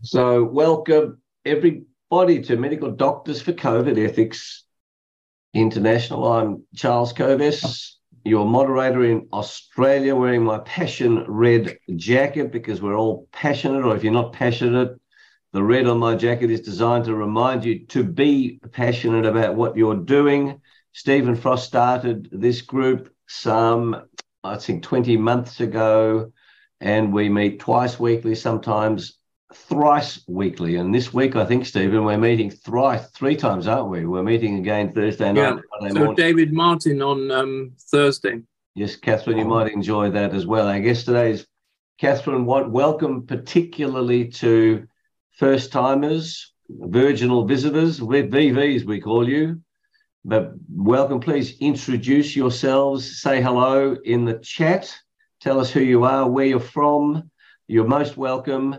So, welcome everybody to Medical Doctors for COVID Ethics International. I'm Charles Kovess, your moderator in Australia, wearing my passion red jacket because we're all passionate, or if you're not passionate, the red on my jacket is designed to remind you to be passionate about what you're doing. Stephen Frost started this group some, I think, 20 months ago, and we meet twice weekly, sometimes thrice weekly. And this week, I think, Stephen, we're meeting three times, aren't we? We're meeting again Thursday night. Yeah. So morning. David Martin on Thursday. Yes, Catherine, you might enjoy that as well. Our guest today is Catherine Watt. Welcome particularly to first-timers, virginal visitors, VVs we call you. But welcome, please introduce yourselves, say hello in the chat, tell us who you are, where you're from. You're most welcome.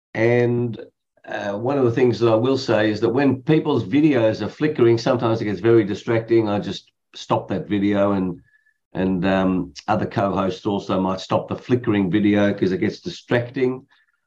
And one of the things that I will say is that when people's videos are flickering, sometimes it gets very distracting. I just stop that video, and other co-hosts also might stop the flickering video because it gets distracting.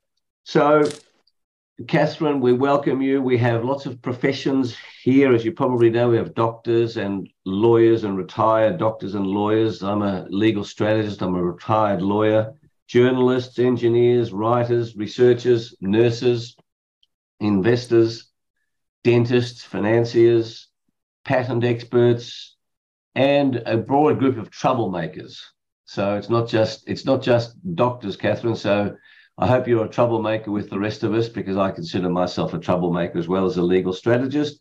So, Catherine, we welcome you. We have lots of professions here. As you probably know, we have doctors and lawyers and retired doctors and lawyers. I'm a legal strategist. I'm a retired lawyer. Journalists, engineers, writers, researchers, nurses, investors, dentists, financiers, patent experts, and a broad group of troublemakers. So it's not just doctors, Catherine. So I hope you're a troublemaker with the rest of us, because I consider myself a troublemaker as well as a legal strategist.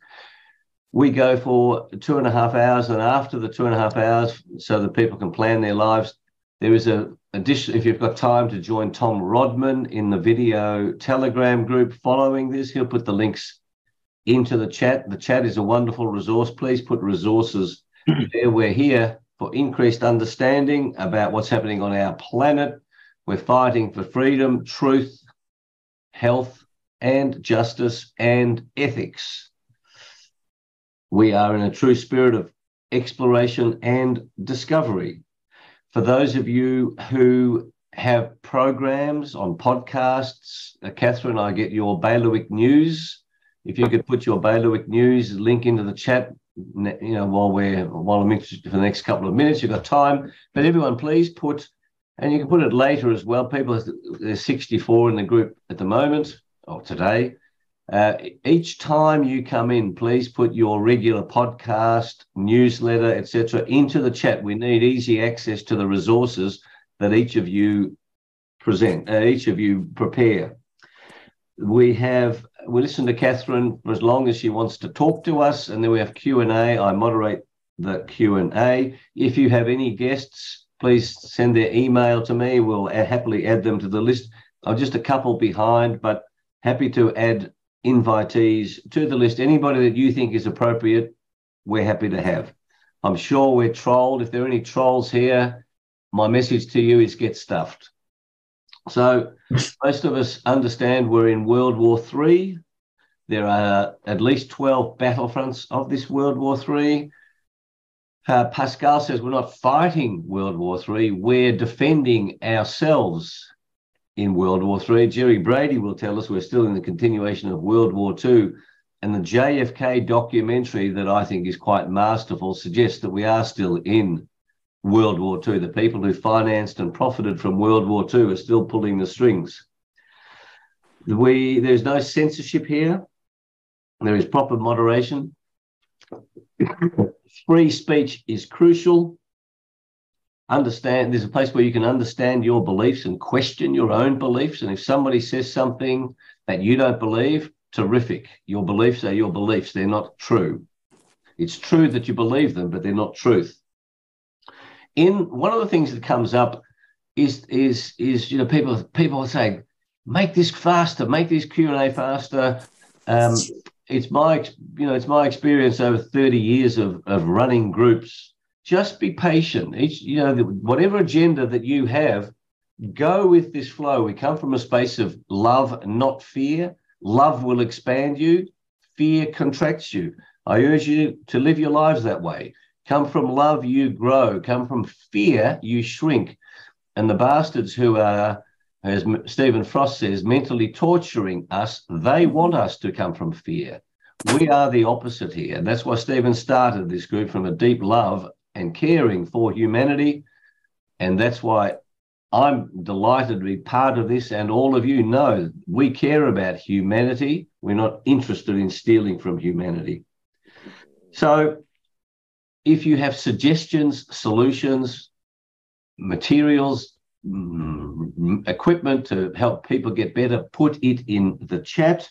We go for 2.5 hours, and after the 2.5 hours, so that people can plan their lives, there is a addition. If you've got time to join Tom Rodman in the video Telegram group following this, he'll put the links into the chat. The chat is a wonderful resource. Please put resources there. We're here for increased understanding about what's happening on our planet. We're fighting for freedom, truth, health, and justice and ethics. We are in a true spirit of exploration and discovery. For those of you who have programs on podcasts, Catherine, I get your Bailiwick News. If you could put your Bailiwick News link into the chat, while I'm interested for the next couple of minutes, you've got time. But everyone, please put, and you can put it later as well. There's 64 in the group at the moment, or today. Each time you come in, please put your regular podcast, newsletter, etc., into the chat. We need easy access to the resources that each of you prepare. We listen to Catherine for as long as she wants to talk to us, and then we have Q&A. I moderate the Q&A. If you have any guests, please send their email to me. We'll happily add them to the list. I'm just a couple behind, but happy to add invitees to the list. Anybody that you think is appropriate, we're happy to have. I'm sure we're trolled. If there are any trolls here, my message to you is get stuffed. So most of us understand we're in World War III. There are at least 12 battlefronts of this World War III. Pascal says we're not fighting World War III, we're defending ourselves in World War III. Jerry Brady will tell us we're still in the continuation of World War II. And the JFK documentary, that I think is quite masterful, suggests that we are still in World War II. The people who financed and profited from World War II are still pulling the strings. There's no censorship here. There is proper moderation. Free speech is crucial. There's a place where you can understand your beliefs and question your own beliefs. And if somebody says something that you don't believe, terrific. Your beliefs are your beliefs. They're not true. It's true that you believe them, but they're not truth. One of the things that comes up is people say, make this faster, make this Q&A faster. It's my experience over 30 years of running groups. Just be patient. Whatever agenda that you have, go with this flow. We come from a space of love, not fear. Love will expand you. Fear contracts you. I urge you to live your lives that way. Come from love, you grow. Come from fear, you shrink. And the bastards who are as Stephen Frost says, mentally torturing us. They want us to come from fear. We are the opposite here. And that's why Stephen started this group from a deep love and caring for humanity. And that's why I'm delighted to be part of this. And all of you know we care about humanity. We're not interested in stealing from humanity. So if you have suggestions, solutions, materials, equipment to help people get better, put it in the chat.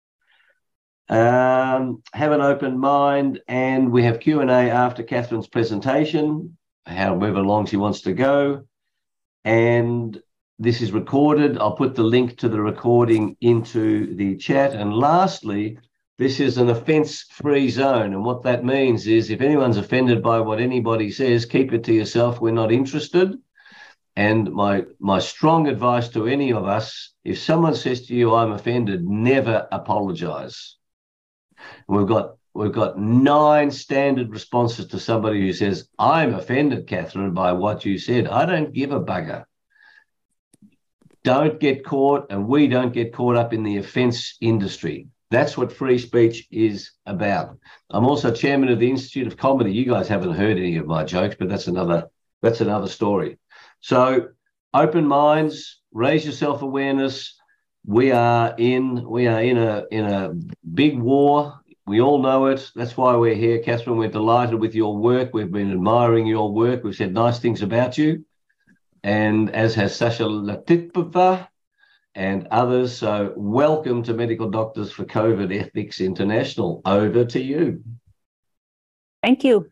Have an open mind, and we have Q&A after Catherine's presentation, however long she wants to go. And this is recorded. I'll put the link to the recording into the chat. And lastly, this is an offence-free zone. And what that means is if anyone's offended by what anybody says, keep it to yourself. We're not interested. And my strong advice to any of us, if someone says to you, I'm offended, never apologise. We've got 9 standard responses to somebody who says, I'm offended, Catherine, by what you said. I don't give a bugger. Don't get caught, and we don't get caught up in the offence industry. That's what free speech is about. I'm also chairman of the Institute of Comedy. You guys haven't heard any of my jokes, but that's another story. So open minds, raise your self-awareness. We are in a big war. We all know it. That's why we're here, Catherine. We're delighted with your work. We've been admiring your work. We've said nice things about you, and as has Sasha Latipova and others. So welcome to Medical Doctors for COVID Ethics International. Over to you. Thank you.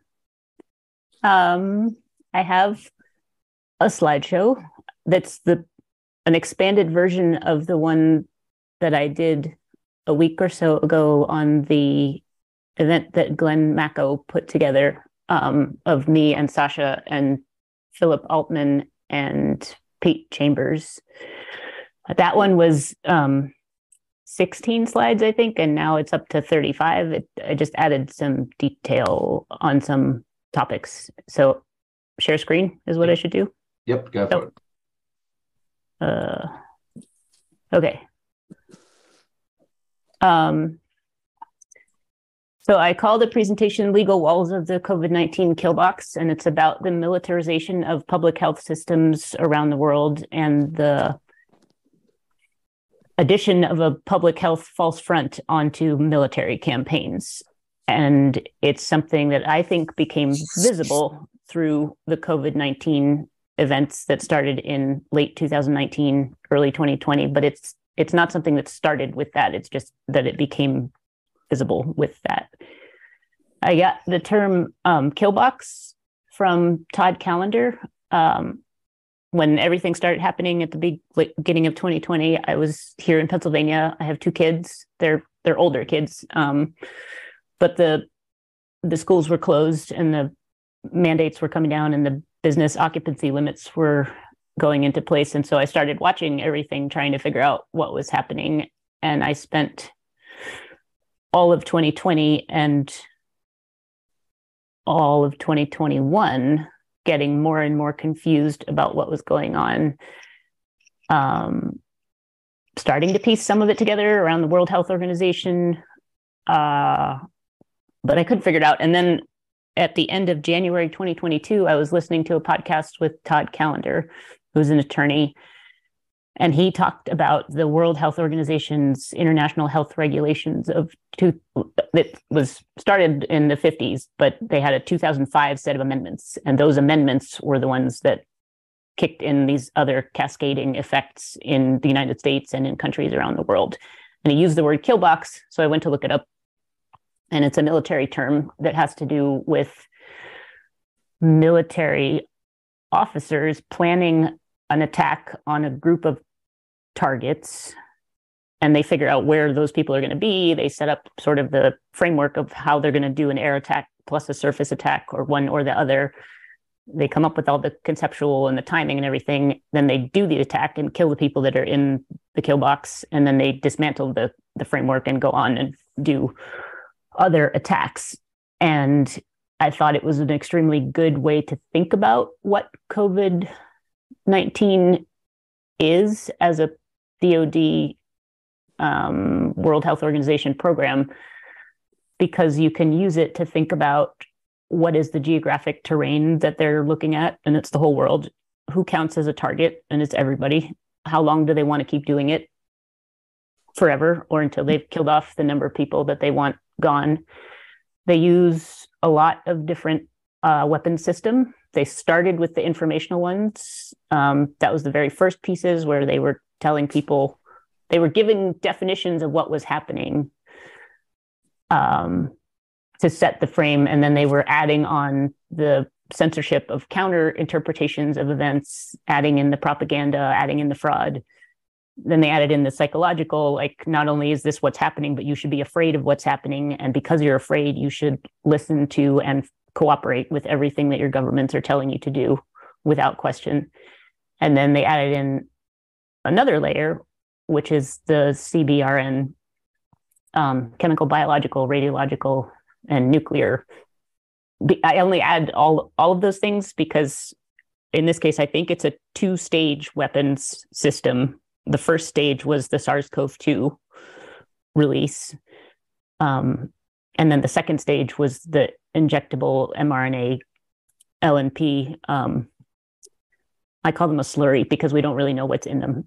I have a slideshow that's an expanded version of the one that I did a week or so ago on the event that Glenn Macko put together, of me and Sasha and Philip Altman and Pete Chambers. That one was 16 slides, I think, and now it's up to 35. I just added some detail on some topics. So share screen is what I should do? Yep, go for it. Okay. So I call the presentation Legal Walls of the COVID-19 Kill Box, and it's about the militarization of public health systems around the world and the addition of a public health false front onto military campaigns. And it's something that I think became visible through the COVID-19 events that started in late 2019, early 2020, but it's not something that started with that. It's just that it became visible with that. I got the term killbox from Todd Callender. When everything started happening at the beginning of 2020, I was here in Pennsylvania. I have 2 kids. They're older kids, but the schools were closed and the mandates were coming down and the business occupancy limits were going into place. And so I started watching everything, trying to figure out what was happening. And I spent all of 2020 and all of 2021 getting more and more confused about what was going on. Starting to piece some of it together around the World Health Organization, but I couldn't figure it out. And then at the end of January 2022, I was listening to a podcast with Todd Callender, who's an attorney, and he talked about the World Health Organization's international health regulations that was started in the 50s, but they had a 2005 set of amendments, and those amendments were the ones that kicked in these other cascading effects in the United States and in countries around the world. And he used the word killbox, so I went to look it up, and it's a military term that has to do with military officers planning an attack on a group of targets, and they figure out where those people are going to be. They set up sort of the framework of how they're going to do an air attack plus a surface attack, or one or the other. They come up with all the conceptual and the timing and everything. Then they do the attack and kill the people that are in the kill box, and then they dismantle the framework and go on and do other attacks. And I thought it was an extremely good way to think about what COVID-19 is as a DoD World Health Organization program, because you can use it to think about what is the geographic terrain that they're looking at, and it's the whole world. Who counts as a target, and it's everybody. How long do they want to keep doing it? Forever, or until they've killed off the number of people that they want gone. They use a lot of different weapons system. They started with the informational ones. That was the very first pieces where they were telling people, they were giving definitions of what was happening to set the frame. And then they were adding on the censorship of counter interpretations of events, adding in the propaganda, adding in the fraud. Then they added in the psychological, like, not only is this what's happening, but you should be afraid of what's happening. And because you're afraid, you should listen to and cooperate with everything that your governments are telling you to do without question. And then they added in another layer, which is the CBRN, chemical, biological, radiological, and nuclear. I only add all of those things because in this case, I think it's a 2-stage weapons system. The first stage was the SARS-CoV-2 release. And then the second stage was the injectable mRNA LNP. I call them a slurry because we don't really know what's in them.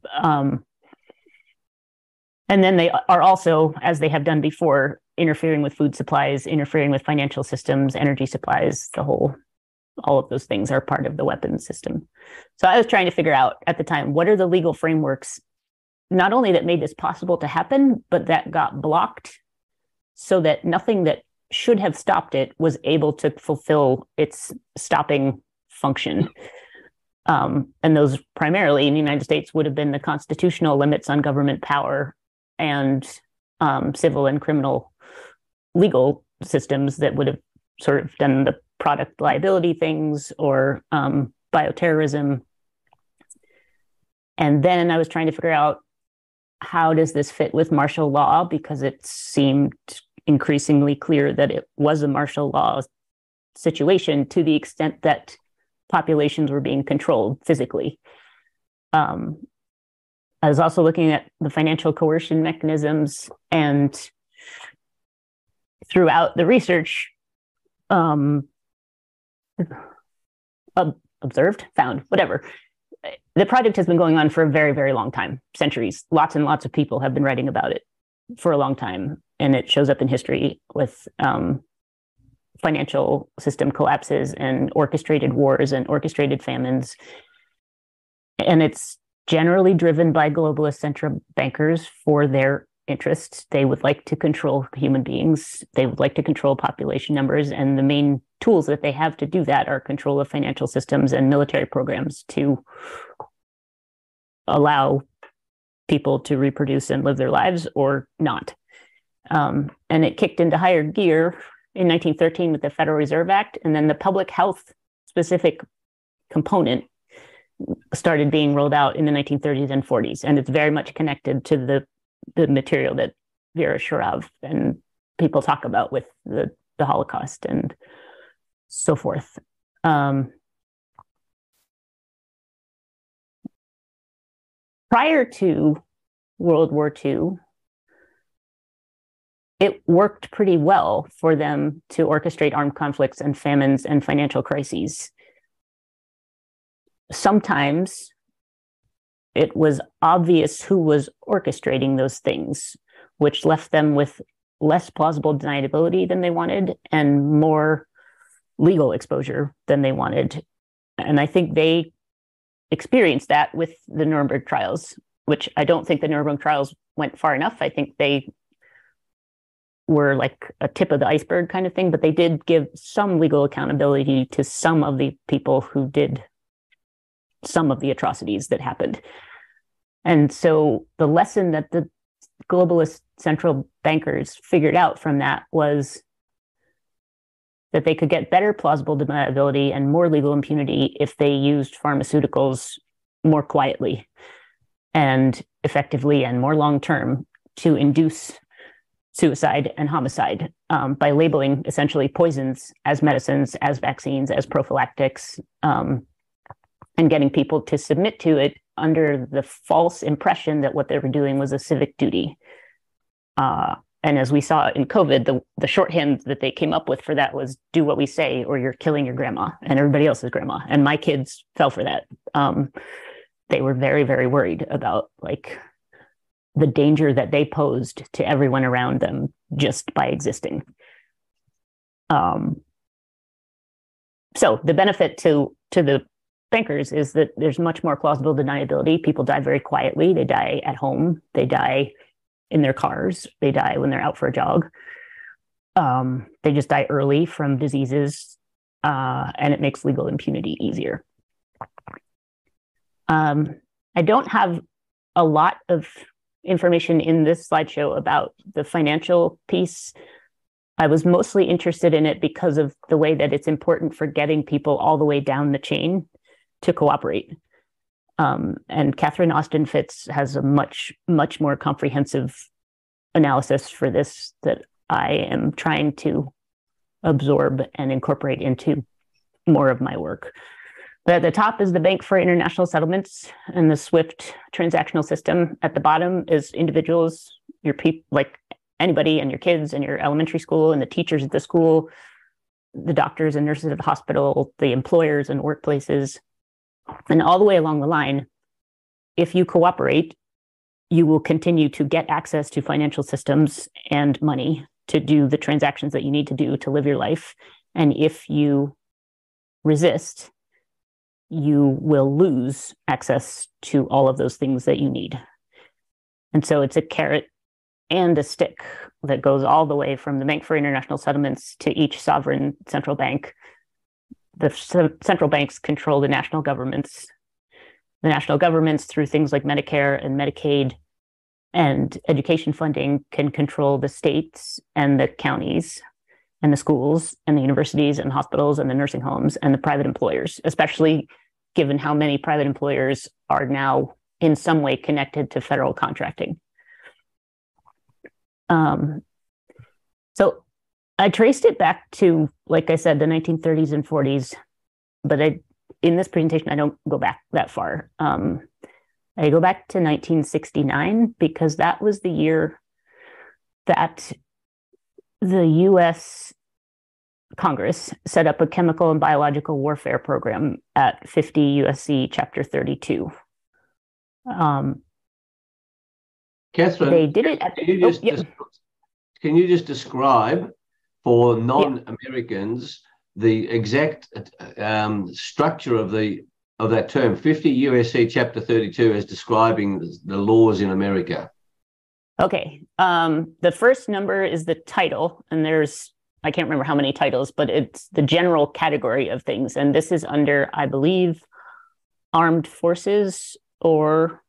And then they are also, as they have done before, interfering with food supplies, interfering with financial systems, energy supplies, all of those things are part of the weapons system. So I was trying to figure out at the time, what are the legal frameworks, not only that made this possible to happen, but that got blocked so that nothing that should have stopped it was able to fulfill its stopping function. And those primarily in the United States would have been the constitutional limits on government power and civil and criminal legal systems that would have sort of done the product liability things or bioterrorism. And then I was trying to figure out, how does this fit with martial law? Because it seemed increasingly clear that it was a martial law situation to the extent that populations were being controlled physically. I was also looking at the financial coercion mechanisms, and throughout the research, observed, found, whatever. The project has been going on for a very, very long time, centuries. Lots and lots of people have been writing about it for a long time. And it shows up in history with financial system collapses and orchestrated wars and orchestrated famines. And it's generally driven by globalist central bankers for their interests. They would like to control human beings. They would like to control population numbers. And the main tools that they have to do that are control of financial systems and military programs to allow people to reproduce and live their lives or not. And it kicked into higher gear in 1913 with the Federal Reserve Act, and then the public health specific component started being rolled out in the 1930s and 40s. And it's very much connected to the material that Vera Sharav and people talk about with the Holocaust and so forth. Prior to World War II, it worked pretty well for them to orchestrate armed conflicts and famines and financial crises. Sometimes it was obvious who was orchestrating those things, which left them with less plausible deniability than they wanted and more legal exposure than they wanted. And I think they experienced that with the Nuremberg trials, which I don't think the Nuremberg trials went far enough. I think they were like a tip of the iceberg kind of thing, but they did give some legal accountability to some of the people who did some of the atrocities that happened. And so the lesson that the globalist central bankers figured out from that was that they could get better plausible deniability and more legal impunity if they used pharmaceuticals more quietly and effectively and more long-term to induce suicide and homicide by labeling essentially poisons as medicines, as vaccines, as prophylactics. and getting people to submit to it under the false impression that what they were doing was a civic duty. And as we saw in COVID, the shorthand that they came up with for that was do what we say or you're killing your grandma and everybody else's grandma. And my kids fell for that. They were very, very worried about like the danger that they posed to everyone around them just by existing. So the benefit to the bankers is that there's much more plausible deniability. People die very quietly. They die at home. They die in their cars. They die when they're out for a jog. They just die early from diseases, and it makes legal impunity easier. I don't have a lot of information in this slideshow about the financial piece. I was mostly interested in it because of the way that it's important for getting people all the way down the chain to cooperate. And Catherine Austin Fitts has a much, much more comprehensive analysis for this that I am trying to absorb and incorporate into more of my work. But at the top is the Bank for International Settlements and the SWIFT transactional system. At the bottom is individuals, your people, like anybody, and your kids and your elementary school and the teachers at the school, the doctors and nurses at the hospital, the employers and workplaces. And all the way along the line, if you cooperate, you will continue to get access to financial systems and money to do the transactions that you need to do to live your life. And if you resist, you will lose access to all of those things that you need. And so it's a carrot and a stick that goes all the way from the Bank for International Settlements to each sovereign central bank. The central banks control the national governments. The national governments, through things like Medicare and Medicaid and education funding, can control the states and the counties and the schools and the universities and hospitals and the nursing homes and the private employers, especially given how many private employers are now in some way connected to federal contracting. So I traced it back to, like I said, the 1930s and 40s, but in this presentation, I don't go back that far. I go back to 1969 because that was the year that the US Congress set up a chemical and biological warfare program at 50 USC Chapter 32. Catherine, they did it. Can you just describe for non-Americans the exact structure of that term, 50 USC Chapter 32, as describing the laws in America? Okay. The first number is the title, and I can't remember how many titles, but it's the general category of things. And this is under, I believe, armed forces or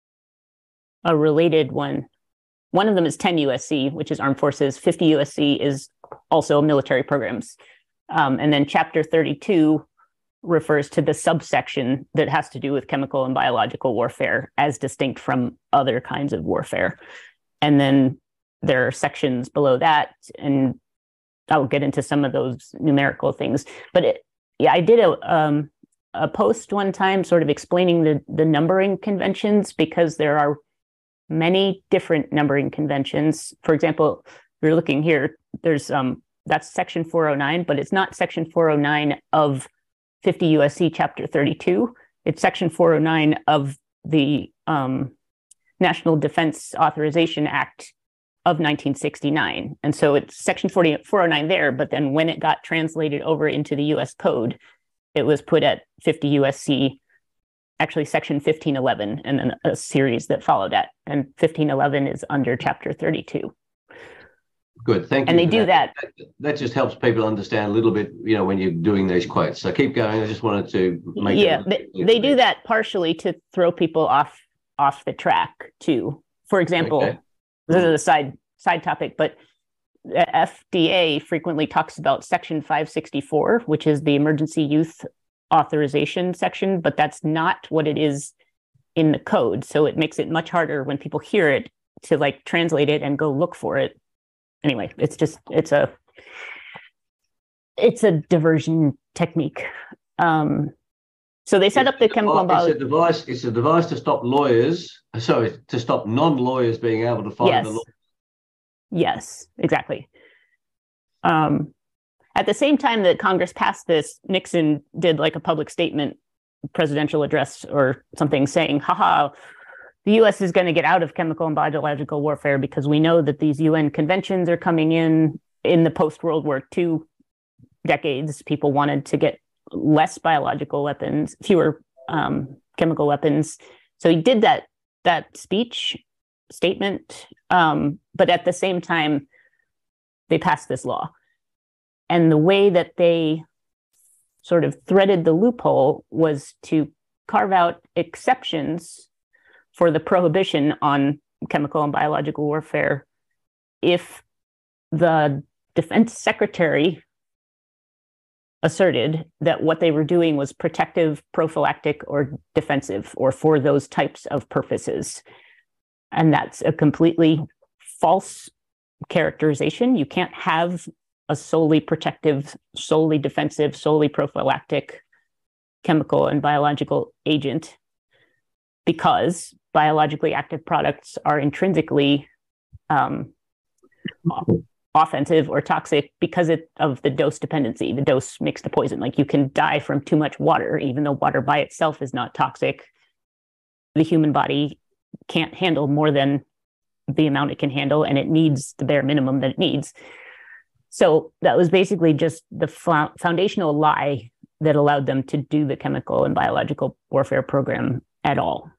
a related one. One of them is 10 USC, which is armed forces. 50 USC is also military programs. And then Chapter 32 refers to the subsection that has to do with chemical and biological warfare as distinct from other kinds of warfare. And then there are sections below that, and I'll get into some of those numerical things. But I did a post one time sort of explaining the numbering conventions, because there are many different numbering conventions. For example, you're looking here, there's that's section 409, but it's not section 409 of 50 USC Chapter 32. It's section 409 of the National Defense Authorization Act of 1969. And so it's section 409 there, but then when it got translated over into the US code, it was put at 50 USC, actually section 1511, and then a series that followed that. And 1511 is under Chapter 32. Good, thank you. And they do that. That just helps people understand a little bit, when you're doing these quotes. So keep going. I just wanted to make they do that partially to throw people off the track too. For example, This is a side topic, but the FDA frequently talks about Section 564, which is the Emergency Youth Authorization section, but that's not what it is in the code. So it makes it much harder when people hear it to translate it and go look for it. Anyway, it's a diversion technique. So they set up the chemical and biological. It's a device to stop lawyers. Sorry, to stop non-lawyers being able to find the law. Yes, exactly. At the same time that Congress passed this, Nixon did like a public statement, presidential address or something saying, haha, the U.S. is going to get out of chemical and biological warfare because we know that these UN conventions are coming in the post-World War II decades. People wanted to get less biological weapons, fewer chemical weapons. So he did that statement. But at the same time, they passed this law. And the way that they sort of threaded the loophole was to carve out exceptions for the prohibition on chemical and biological warfare if the defense secretary asserted that what they were doing was protective, prophylactic, or defensive, or for those types of purposes. And that's a completely false characterization. You can't have a solely protective, solely defensive, solely prophylactic chemical and biological agent because biologically active products are intrinsically offensive or toxic because of the dose dependency. The dose makes the poison. Like you can die from too much water, even though water by itself is not toxic. The human body can't handle more than the amount it can handle, and it needs the bare minimum that it needs. So that was basically just the foundational lie that allowed them to do the chemical and biological warfare program at all.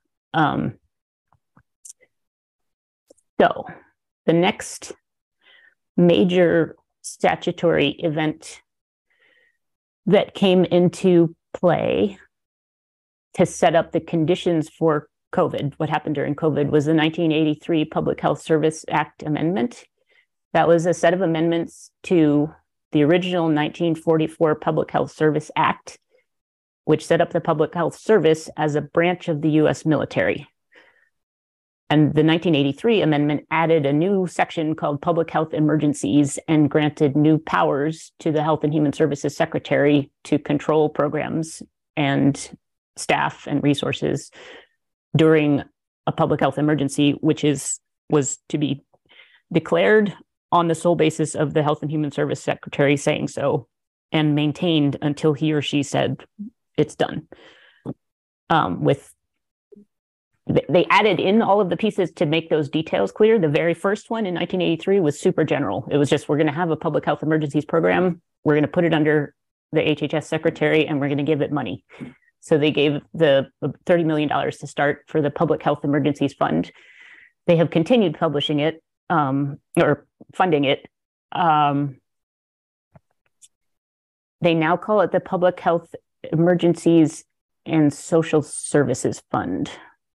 So the next major statutory event that came into play to set up the conditions for COVID, what happened during COVID, was the 1983 Public Health Service Act amendment. That was a set of amendments to the original 1944 Public Health Service Act, which set up the Public Health Service as a branch of the U.S. military. And the 1983 amendment added a new section called Public Health Emergencies and granted new powers to the Health and Human Services Secretary to control programs and staff and resources during a public health emergency, which was to be declared on the sole basis of the Health and Human Service Secretary saying so and maintained until he or she said it's done. They added in all of the pieces to make those details clear. The very first one in 1983 was super general. It was just, we're going to have a public health emergencies program. We're going to put it under the HHS secretary and we're going to give it money. So they gave the $30 million to start for the Public Health Emergencies Fund. They have continued publishing it or funding it. They now call it the Public Health Emergencies and Social Services Fund.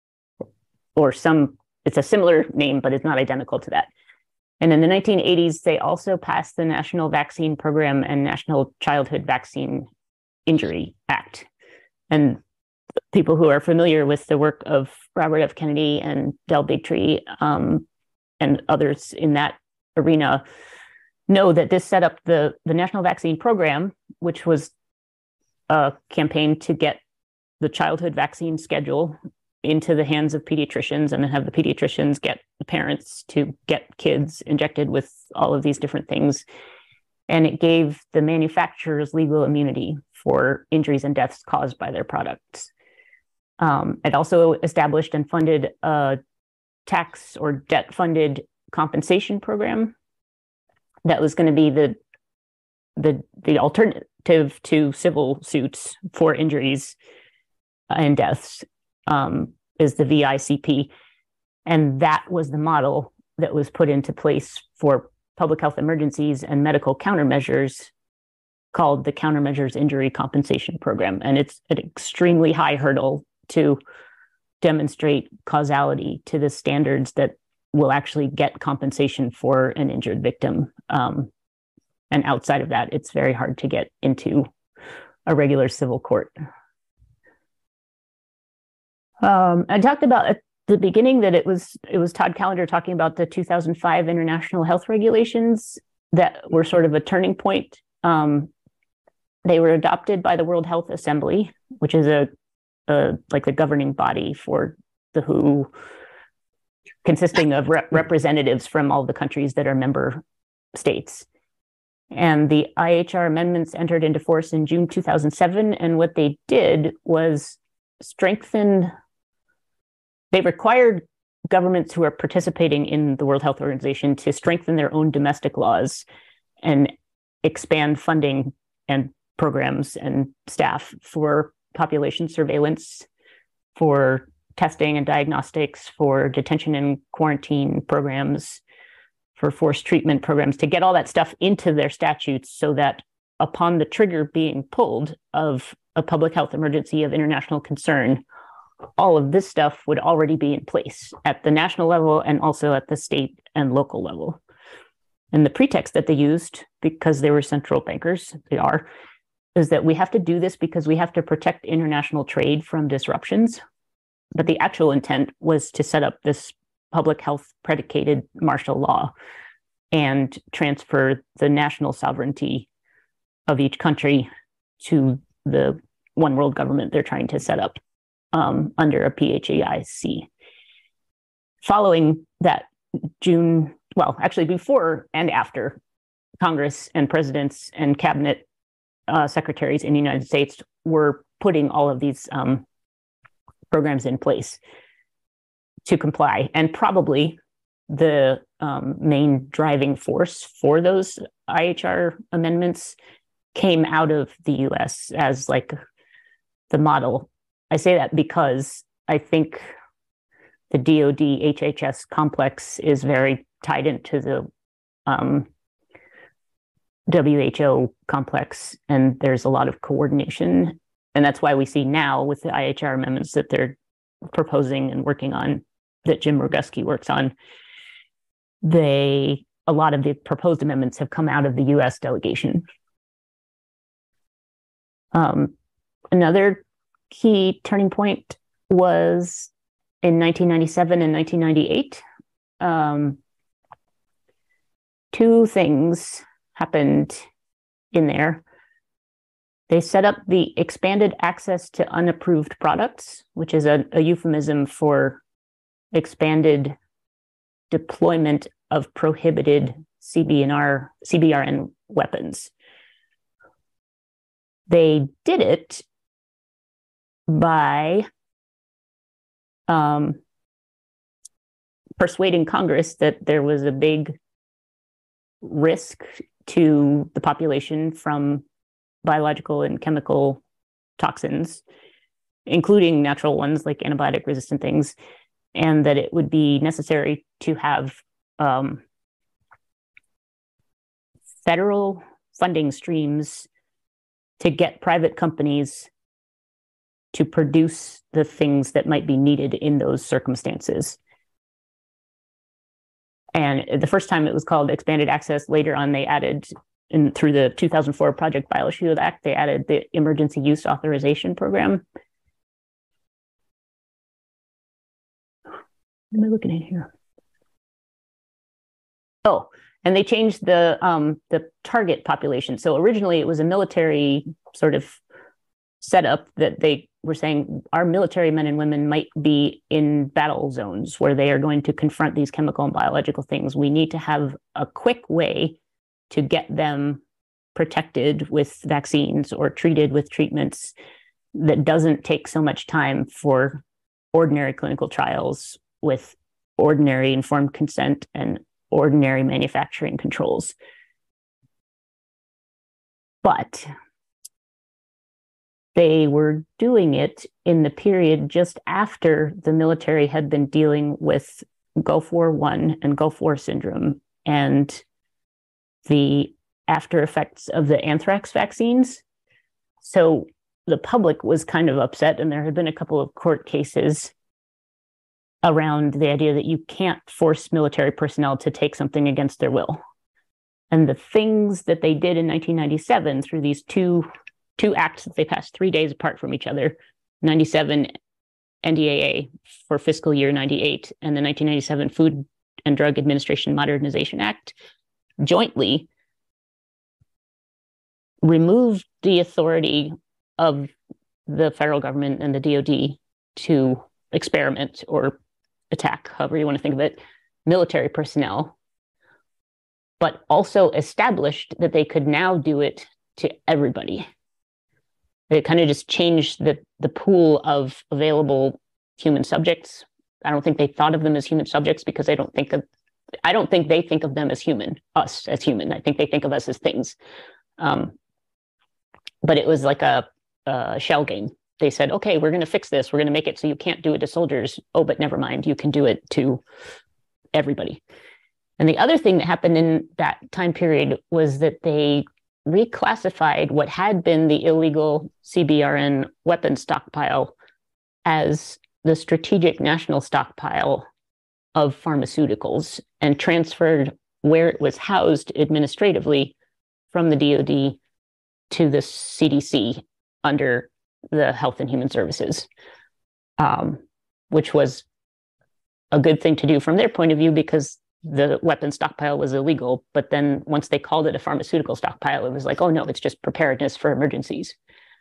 It's a similar name, but it's not identical to that. And in the 1980s, they also passed the National Vaccine Program and National Childhood Vaccine Injury Act. And people who are familiar with the work of Robert F. Kennedy and Del Bigtree and others in that arena know that this set up the National Vaccine Program, which was a campaign to get the childhood vaccine schedule into the hands of pediatricians and then have the pediatricians get the parents to get kids injected with all of these different things. And it gave the manufacturers legal immunity for injuries and deaths caused by their products. It also established and funded a tax or debt-funded compensation program that was going to be the alternative to civil suits for injuries and deaths. Is the VICP. And that was the model that was put into place for public health emergencies and medical countermeasures called the Countermeasures Injury Compensation Program. And it's an extremely high hurdle to demonstrate causality to the standards that will actually get compensation for an injured victim. And outside of that, it's very hard to get into a regular civil court. I talked about at the beginning that it was Todd Callender talking about the 2005 international health regulations that were sort of a turning point. They were adopted by the World Health Assembly, which is a like the governing body for the WHO, consisting of representatives from all the countries that are member states. And the IHR amendments entered into force in June 2007. And what they did was they required governments who are participating in the World Health Organization to strengthen their own domestic laws and expand funding and programs and staff for population surveillance, for testing and diagnostics, for detention and quarantine programs, for forced treatment programs, to get all that stuff into their statutes so that upon the trigger being pulled of a public health emergency of international concern, all of this stuff would already be in place at the national level and also at the state and local level. And the pretext that they used, because they were central bankers, is that we have to do this because we have to protect international trade from disruptions. But the actual intent was to set up this public health predicated martial law and transfer the national sovereignty of each country to the one world government they're trying to set up under a PHAIC. Following that before and after, Congress and presidents and cabinet secretaries in the United States were putting all of these programs in place to comply. And probably the main driving force for those IHR amendments came out of the US as like the model. I say that because I think the DoD HHS complex is very tied into the WHO complex, and there's a lot of coordination. And that's why we see now with the IHR amendments that they're proposing and working on, that Jim Roguski works on, a lot of the proposed amendments have come out of the US delegation. Another key turning point was in 1997 and 1998. Two things happened in there. They set up the expanded access to unapproved products, which is a euphemism for expanded deployment of prohibited CBRN weapons. They did it by persuading Congress that there was a big risk to the population from biological and chemical toxins, including natural ones like antibiotic resistant things, and that it would be necessary to have federal funding streams to get private companies to produce the things that might be needed in those circumstances. And the first time it was called expanded access. Later on, they added, through the 2004 Project BioShield Act, they added the Emergency Use Authorization Program. What am I looking at here? Oh, and they changed the target population. So originally it was a military sort of setup that they were saying our military men and women might be in battle zones where they are going to confront these chemical and biological things. We need to have a quick way to get them protected with vaccines or treated with treatments that doesn't take so much time for ordinary clinical trials with ordinary informed consent and ordinary manufacturing controls. But they were doing it in the period just after the military had been dealing with Gulf War I and Gulf War syndrome and the after effects of the anthrax vaccines. So the public was kind of upset, and there had been a couple of court cases around the idea that you can't force military personnel to take something against their will. And the things that they did in 1997 through these two acts that they passed 3 days apart from each other, 97 NDAA for fiscal year 98 and the 1997 Food and Drug Administration Modernization Act, jointly removed the authority of the federal government and the DoD to experiment or attack, however you want to think of it, military personnel, but also established that they could now do it to everybody. It kind of just changed the pool of available human subjects. I don't think they thought of them as human subjects because I don't think they think of them as human, us as human. I think they think of us as things. But it was like a shell game. They said, okay, we're going to fix this. We're going to make it so you can't do it to soldiers. Oh, but never mind. You can do it to everybody. And the other thing that happened in that time period was that they reclassified what had been the illegal CBRN weapons stockpile as the strategic national stockpile of pharmaceuticals and transferred where it was housed administratively from the DoD to the CDC under the Health and Human Services, which was a good thing to do from their point of view because the weapons stockpile was illegal. But then once they called it a pharmaceutical stockpile, it was like, oh no, it's just preparedness for emergencies.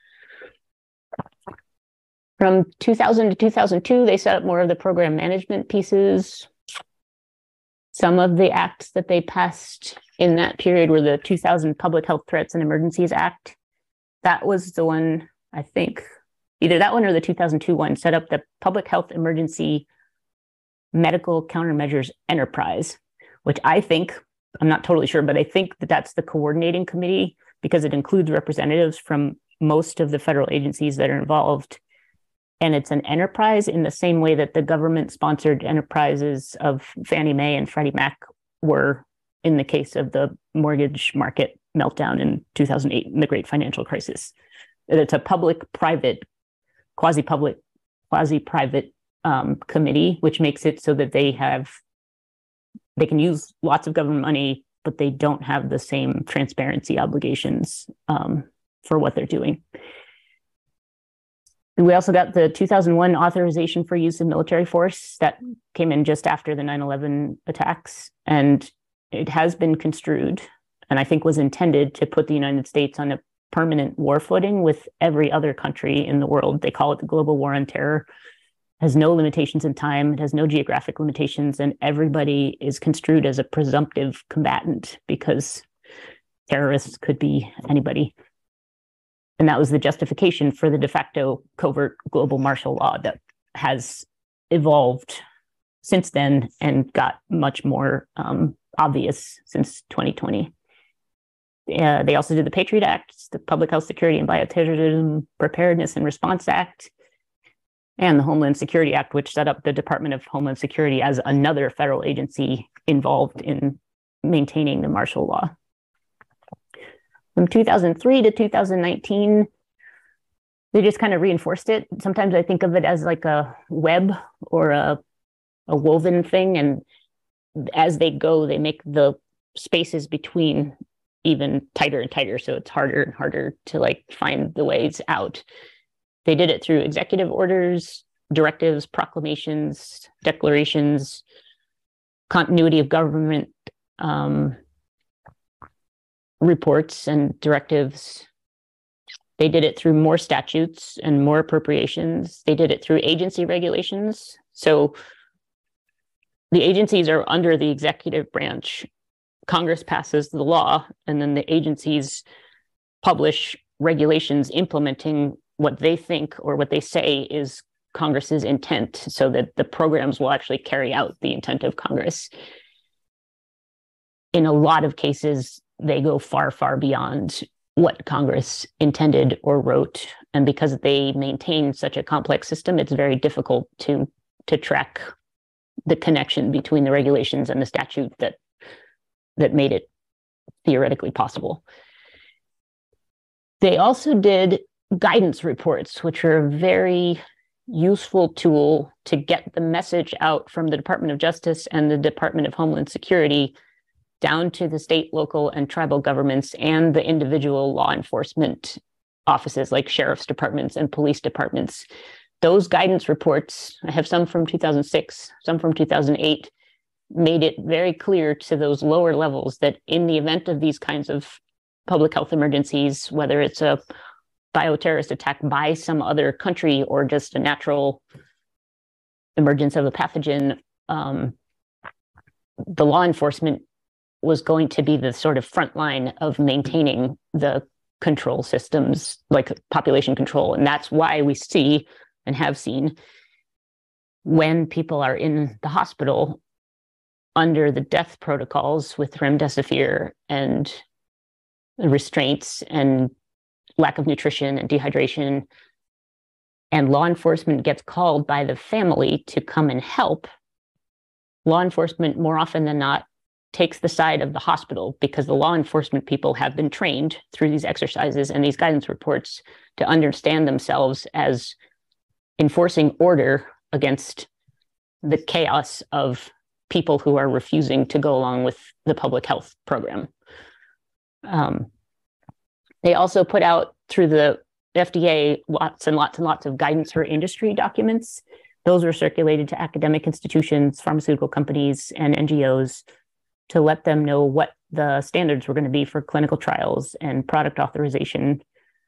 From 2000 to 2002, they set up more of the program management pieces. Some of the acts that they passed in that period were the 2000 Public Health Threats and Emergencies Act. That was the one, I think, either that one or the 2002 one, set up the Public Health Emergency Medical Countermeasures Enterprise, which I think, I'm not totally sure, but I think that that's the coordinating committee because it includes representatives from most of the federal agencies that are involved. And it's an enterprise in the same way that the government-sponsored enterprises of Fannie Mae and Freddie Mac were in the case of the mortgage market meltdown in 2008 and the great financial crisis. It's a public-private, quasi-public, quasi-private committee, which makes it so that they can use lots of government money, but they don't have the same transparency obligations for what they're doing. And we also got the 2001 authorization for use of military force that came in just after the 9/11 attacks. And it has been construed, and I think was intended to put the United States on a permanent war footing with every other country in the world. They call it the global war on terror. It has no limitations in time. It has no geographic limitations. And everybody is construed as a presumptive combatant because terrorists could be anybody. And that was the justification for the de facto covert global martial law that has evolved since then and got much more obvious since 2020. They also did the Patriot Act, the Public Health Security and Bioterrorism Preparedness and Response Act, and the Homeland Security Act, which set up the Department of Homeland Security as another federal agency involved in maintaining the martial law. From 2003 to 2019, they just kind of reinforced it. Sometimes I think of it as like a web or a woven thing. And as they go, they make the spaces between even tighter and tighter. So it's harder and harder to like find the ways out. They did it through executive orders, directives, proclamations, declarations, continuity of government, reports and directives. They did it through more statutes and more appropriations. They did it through agency regulations. So the agencies are under the executive branch. Congress passes the law, and then the agencies publish regulations implementing what they think or what they say is Congress's intent so that the programs will actually carry out the intent of Congress. In a lot of cases, they go far, far beyond what Congress intended or wrote. And because they maintain such a complex system, it's very difficult to track the connection between the regulations and the statute that made it theoretically possible. They also did guidance reports, which are a very useful tool to get the message out from the Department of Justice and the Department of Homeland Security down to the state, local, and tribal governments and the individual law enforcement offices like sheriff's departments and police departments. Those guidance reports, I have some from 2006, some from 2008, made it very clear to those lower levels that in the event of these kinds of public health emergencies, whether it's a bioterrorist attack by some other country or just a natural emergence of a pathogen, the law enforcement was going to be the sort of front line of maintaining the control systems, like population control. And that's why we see and have seen when people are in the hospital under the death protocols with remdesivir and restraints and lack of nutrition and dehydration, and law enforcement gets called by the family to come and help, law enforcement more often than not takes the side of the hospital, because the law enforcement people have been trained through these exercises and these guidance reports to understand themselves as enforcing order against the chaos of people who are refusing to go along with the public health program. They also put out through the FDA lots and lots and lots of guidance for industry documents. Those were circulated to academic institutions, pharmaceutical companies, and NGOs to let them know what the standards were going to be for clinical trials and product authorization.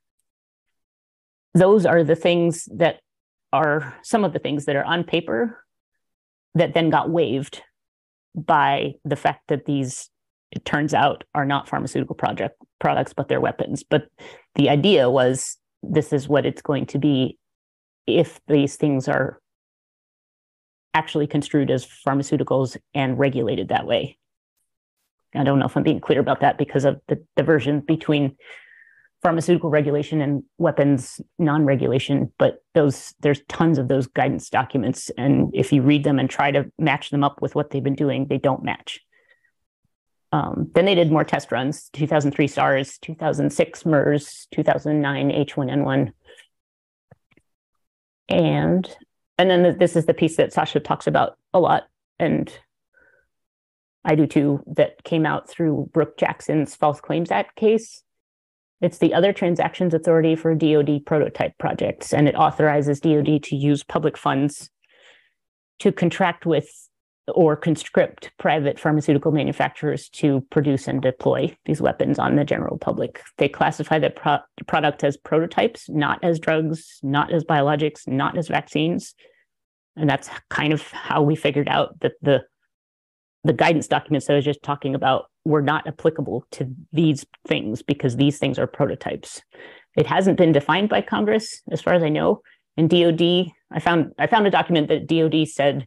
Those are the things that are some of the things that are on paper that then got waived by the fact that these, it turns out, are not pharmaceutical products, but they're weapons. But the idea was this is what it's going to be if these things are actually construed as pharmaceuticals and regulated that way. I don't know if I'm being clear about that because of the diversion between pharmaceutical regulation and weapons non-regulation, but there's tons of those guidance documents. And if you read them and try to match them up with what they've been doing, they don't match. Then they did more test runs, 2003 SARS, 2006 MERS, 2009 H1N1. And then this is the piece that Sasha talks about a lot, and I do too, that came out through Brooke Jackson's False Claims Act case. It's the Other Transactions Authority for DoD prototype projects, and it authorizes DoD to use public funds to contract with or conscript private pharmaceutical manufacturers to produce and deploy these weapons on the general public. They classify the product as prototypes, not as drugs, not as biologics, not as vaccines. And that's kind of how we figured out that the guidance documents that I was just talking about were not applicable to these things because these things are prototypes. It hasn't been defined by Congress, as far as I know. And DoD, I found a document that DoD said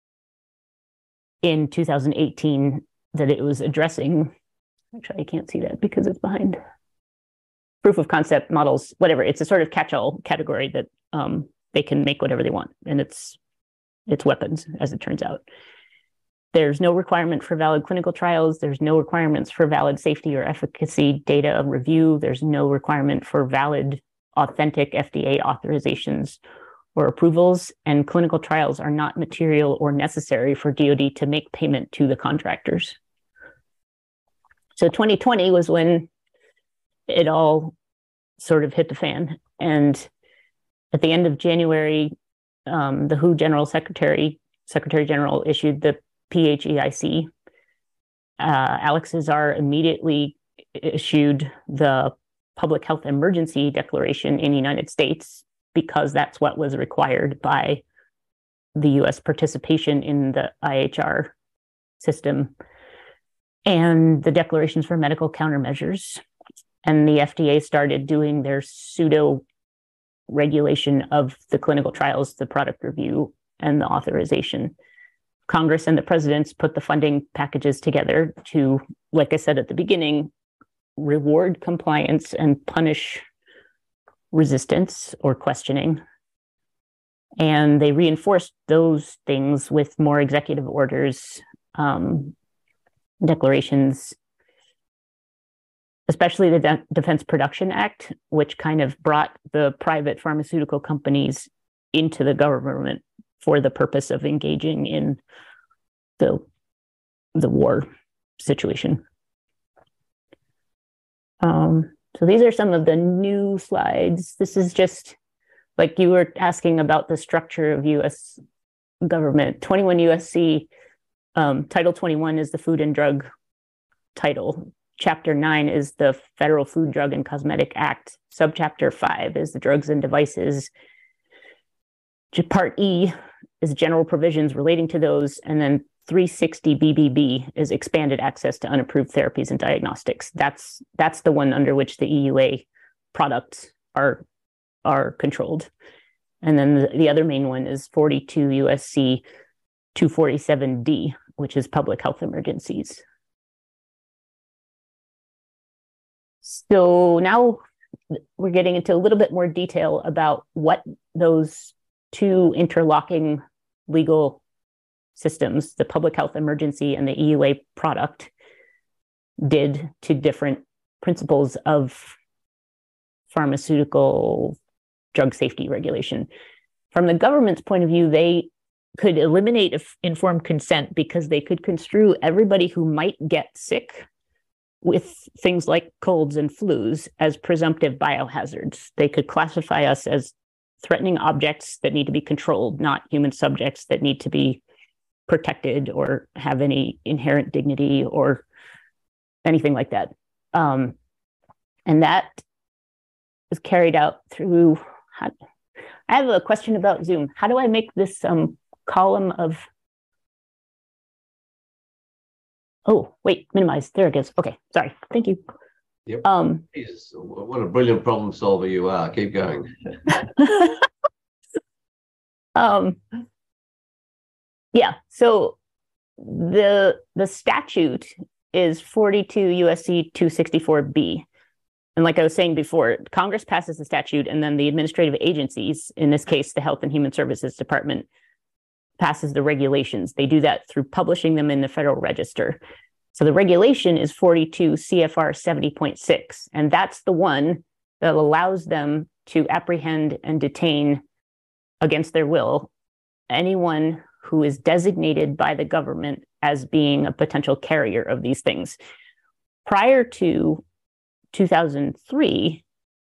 in 2018 that it was addressing, actually I can't see that because it's behind, proof of concept models, whatever. It's a sort of catch-all category that they can make whatever they want. And it's weapons, as it turns out. There's no requirement for valid clinical trials. There's no requirements for valid safety or efficacy data review. There's no requirement for valid, authentic FDA authorizations or approvals. And clinical trials are not material or necessary for DoD to make payment to the contractors. So 2020 was when it all sort of hit the fan. And at the end of January, the WHO General Secretary General issued the PHEIC. Alex Azar immediately issued the Public Health Emergency Declaration in the United States because that's what was required by the US participation in the IHR system, and the declarations for medical countermeasures. And the FDA started doing their pseudo regulation of the clinical trials, the product review, and the authorization. Congress and the presidents put the funding packages together to, like I said at the beginning, reward compliance and punish resistance or questioning. And they reinforced those things with more executive orders, declarations, especially the Defense Production Act, which kind of brought the private pharmaceutical companies into the government for the purpose of engaging in the war situation. So these are some of the new slides. This is just like you were asking about the structure of US government. 21 USC, Title 21 is the Food and Drug title. Chapter 9 is the Federal Food, Drug, and Cosmetic Act. Subchapter 5 is the Drugs and Devices. Part E is general provisions relating to those. And then 360 BBB is expanded access to unapproved therapies and diagnostics. That's the one under which the EUA products are controlled. And then the other main one is 42 USC 247D, which is public health emergencies. So now we're getting into a little bit more detail about what those two interlocking legal systems, the public health emergency and the EUA product, did to different principles of pharmaceutical drug safety regulation. From the government's point of view, they could eliminate informed consent because they could construe everybody who might get sick with things like colds and flus as presumptive biohazards. They could classify us as threatening objects that need to be controlled, not human subjects that need to be protected or have any inherent dignity or anything like that. And that is carried out through, I have a question about Zoom. How do I make this column of, oh, wait, minimize, there it goes. Okay, sorry, thank you. Yep. Jesus, what a brilliant problem solver you are. Keep going. Yeah, so the statute is 42 USC 264B. And like I was saying before, Congress passes the statute and then the administrative agencies, in this case, the Health and Human Services Department, passes the regulations. They do that through publishing them in the Federal Register. So the regulation is 42 CFR 70.6, and that's the one that allows them to apprehend and detain against their will anyone who is designated by the government as being a potential carrier of these things. Prior to 2003,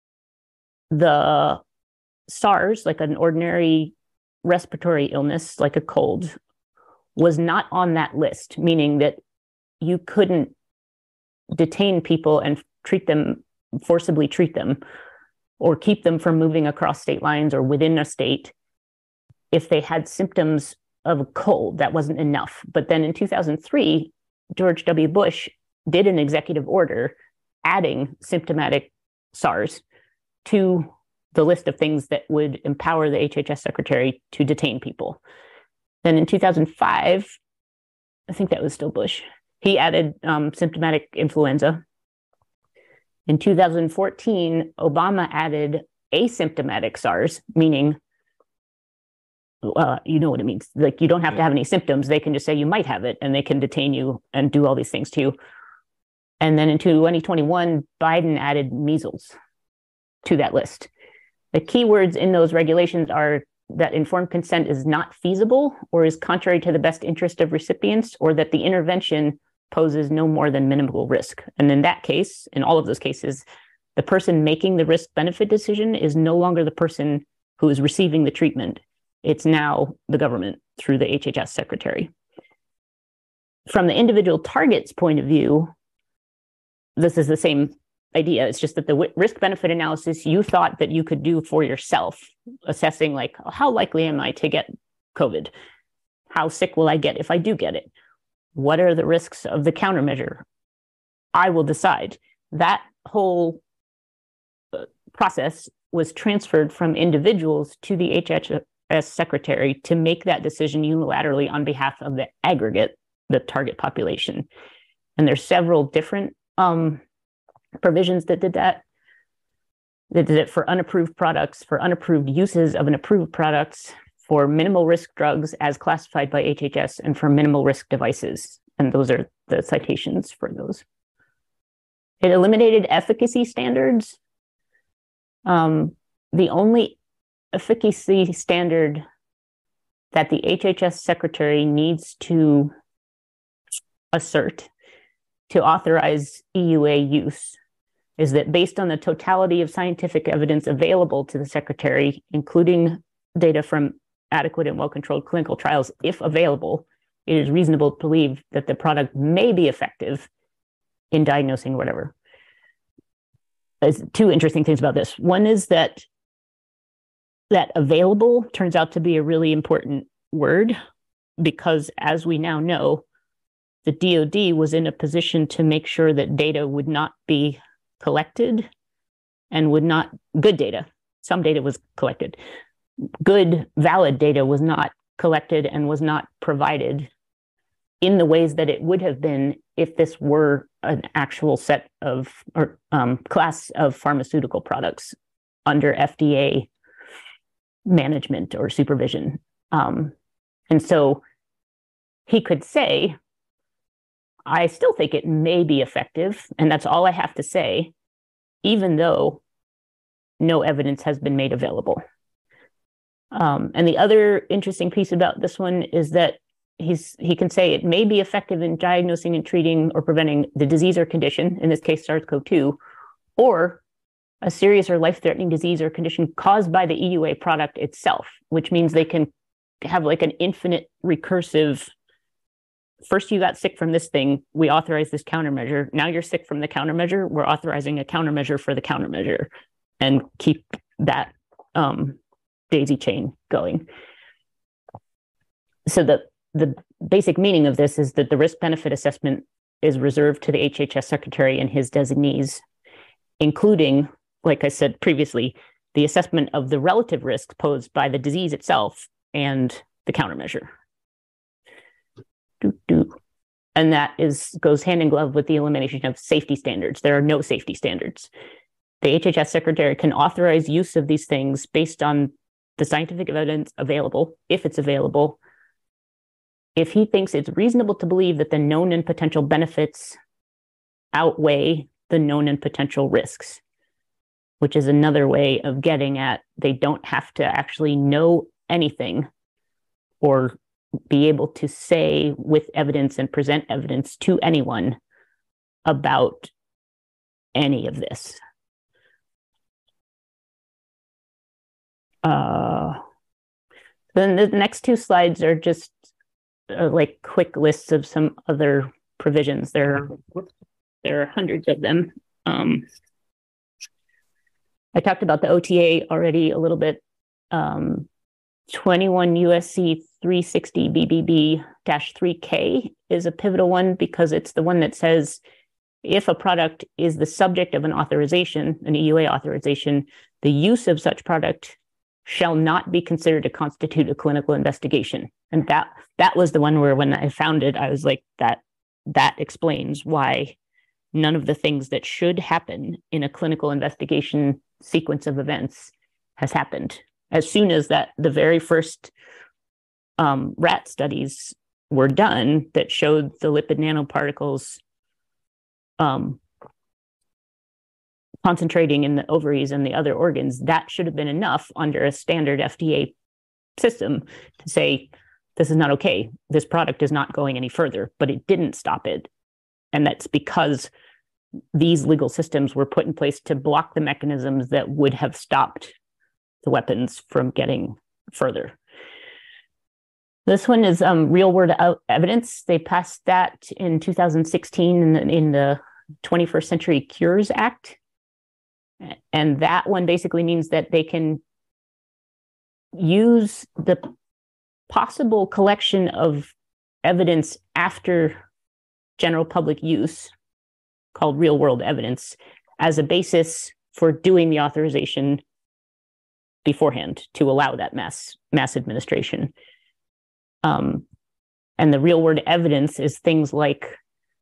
the SARS, like an ordinary respiratory illness, like a cold, was not on that list, meaning that you couldn't detain people and forcibly treat them, or keep them from moving across state lines or within a state if they had symptoms of a cold. That wasn't enough. But then in 2003, George W. Bush did an executive order adding symptomatic SARS to the list of things that would empower the HHS secretary to detain people. Then in 2005, I think that was still Bush, he added symptomatic influenza. In 2014, Obama added asymptomatic SARS, meaning, you know what it means. Like, you don't have to have any symptoms. They can just say you might have it, and they can detain you and do all these things to you. And then in 2021, Biden added measles to that list. The key words in those regulations are that informed consent is not feasible or is contrary to the best interest of recipients, or that the intervention poses no more than minimal risk. And in that case, in all of those cases, the person making the risk-benefit decision is no longer the person who is receiving the treatment. It's now the government through the HHS secretary. From the individual target's point of view, this is the same idea. It's just that the risk-benefit analysis you thought that you could do for yourself, assessing like, how likely am I to get COVID? How sick will I get if I do get it? What are the risks of the countermeasure? I will decide. That whole process was transferred from individuals to the HHS secretary to make that decision unilaterally on behalf of the aggregate, the target population. And there's several different provisions that did that. They did it for unapproved products, for unapproved uses of an approved products, for minimal risk drugs as classified by HHS, and for minimal risk devices. And those are the citations for those. It eliminated efficacy standards. The only efficacy standard that the HHS secretary needs to assert to authorize EUA use is that based on the totality of scientific evidence available to the secretary, including data from adequate and well-controlled clinical trials, if available, it is reasonable to believe that the product may be effective in diagnosing whatever. There's two interesting things about this. One is that available turns out to be a really important word, because as we now know, the DoD was in a position to make sure that data would not be collected and good data. Some data was collected. Good, valid data was not collected and was not provided in the ways that it would have been if this were an actual set of or class of pharmaceutical products under FDA management or supervision. And so he could say, I still think it may be effective, and that's all I have to say, even though no evidence has been made available. And the other interesting piece about this one is that he can say it may be effective in diagnosing and treating or preventing the disease or condition, in this case SARS-CoV-2, or a serious or life-threatening disease or condition caused by the EUA product itself, which means they can have like an infinite recursive, first you got sick from this thing, we authorize this countermeasure. Now you're sick from the countermeasure, we're authorizing a countermeasure for the countermeasure, and keep that daisy chain going. So the basic meaning of this is that the risk-benefit assessment is reserved to the HHS secretary and his designees, including, like I said previously, the assessment of the relative risks posed by the disease itself and the countermeasure. And that goes hand in glove with the elimination of safety standards. There are no safety standards. The HHS secretary can authorize use of these things based on the scientific evidence available, if it's available, if he thinks it's reasonable to believe that the known and potential benefits outweigh the known and potential risks, which is another way of getting at they don't have to actually know anything or be able to say with evidence and present evidence to anyone about any of this. Then the next two slides are just like quick lists of some other provisions. There are hundreds of them. I talked about the OTA already a little bit. 21 USC 360 BBB-3K is a pivotal one because it's the one that says if a product is the subject of an authorization, an EUA authorization, the use of such product shall not be considered to constitute a clinical investigation. And that was the one where when I found it, I was like, that explains why none of the things that should happen in a clinical investigation sequence of events has happened. As soon as the very first rat studies were done that showed the lipid nanoparticles concentrating in the ovaries and the other organs, that should have been enough under a standard FDA system to say, this is not okay. This product is not going any further, but it didn't stop it. And that's because these legal systems were put in place to block the mechanisms that would have stopped the weapons from getting further. This one is real world evidence. They passed that in 2016 in the 21st Century Cures Act. And that one basically means that they can use the possible collection of evidence after general public use, called real world evidence, as a basis for doing the authorization beforehand to allow that mass administration. And the real world evidence is things like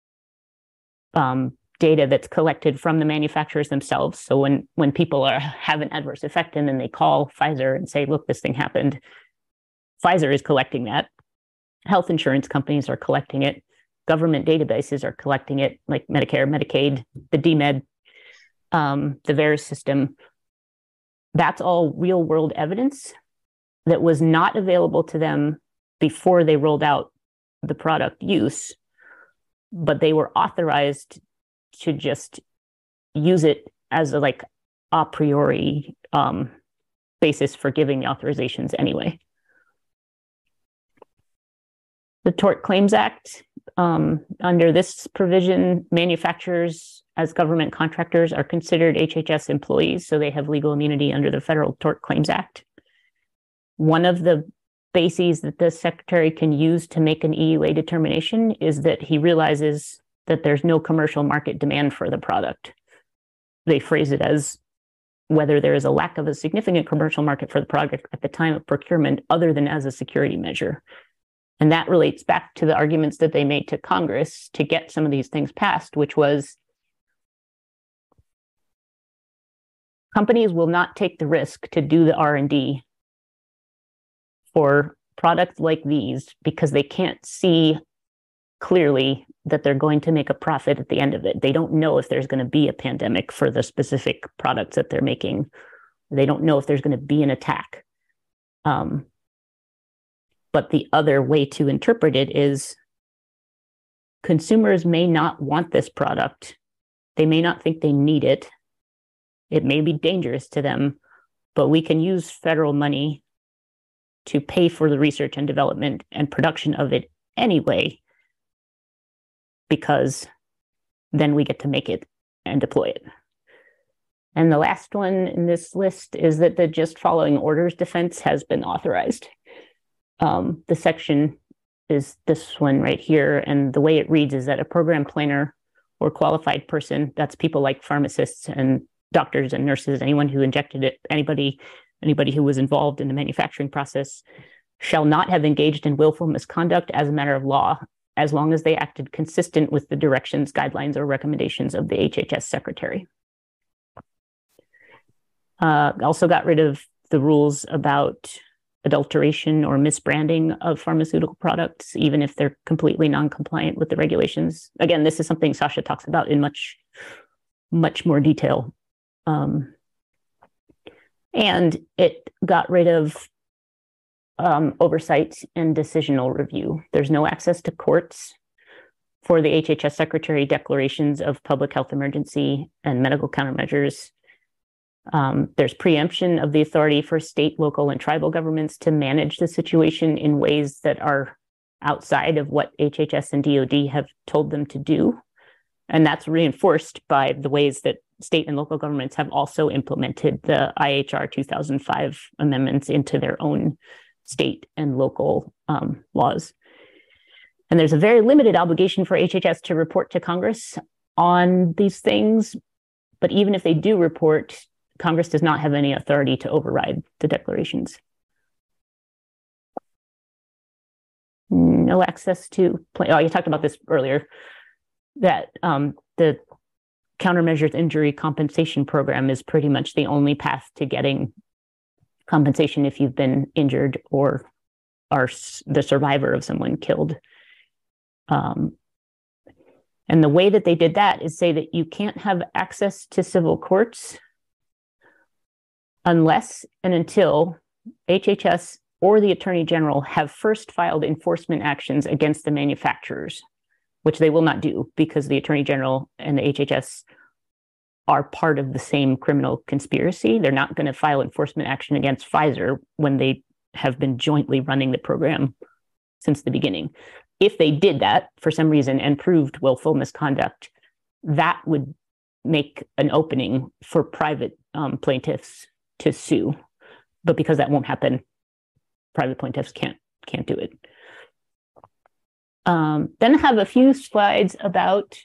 data that's collected from the manufacturers themselves. So when people have an adverse effect and then they call Pfizer and say, look, this thing happened, Pfizer is collecting that. Health insurance companies are collecting it. Government databases are collecting it, like Medicare, Medicaid, the DMED, the VAERS system. That's all real world evidence that was not available to them before they rolled out the product use, but they were authorized to just use it as a priori basis for giving the authorizations anyway. The Tort Claims Act Under this provision, manufacturers as government contractors are considered HHS employees, so they have legal immunity under the Federal Tort Claims Act. One of the bases that the secretary can use to make an EUA determination is that he realizes that there's no commercial market demand for the product. They phrase it as whether there is a lack of a significant commercial market for the product at the time of procurement other than as a security measure. And that relates back to the arguments that they made to Congress to get some of these things passed, which was companies will not take the risk to do the R&D for products like these because they can't see clearly that they're going to make a profit at the end of it. They don't know if there's going to be a pandemic for the specific products that they're making. They don't know if there's going to be an attack. But the other way to interpret it is consumers may not want this product. They may not think they need it. It may be dangerous to them, but we can use federal money to pay for the research and development and production of it anyway, because then we get to make it and deploy it. And the last one in this list is that the just following orders defense has been authorized. The section is this one right here. And the way it reads is that a program planner or qualified person, that's people like pharmacists and doctors and nurses, anyone who injected it, anybody who was involved in the manufacturing process, shall not have engaged in willful misconduct as a matter of law, as long as they acted consistent with the directions, guidelines, or recommendations of the HHS secretary. Also got rid of the rules about adulteration or misbranding of pharmaceutical products, even if they're completely non-compliant with the regulations. Again, this is something Sasha talks about in much more detail. And it got rid of oversight and decisional review. There's no access to courts for the HHS secretary declarations of public health emergency and medical countermeasures. There's preemption of the authority for state, local, and tribal governments to manage the situation in ways that are outside of what HHS and DoD have told them to do. And that's reinforced by the ways that state and local governments have also implemented the IHR 2005 amendments into their own state and local laws. And there's a very limited obligation for HHS to report to Congress on these things. But even if they do report, Congress does not have any authority to override the declarations. No access to, you talked about this earlier, that the countermeasures injury compensation program is pretty much the only path to getting compensation if you've been injured or are the survivor of someone killed. And the way that they did that is say that you can't have access to civil courts unless and until HHS or the Attorney General have first filed enforcement actions against the manufacturers, which they will not do because the Attorney General and the HHS are part of the same criminal conspiracy. They're not going to file enforcement action against Pfizer when they have been jointly running the program since the beginning. If they did that for some reason and proved willful misconduct, that would make an opening for private plaintiffs to sue. But because that won't happen, private plaintiffs can't do it. Then I have a few slides about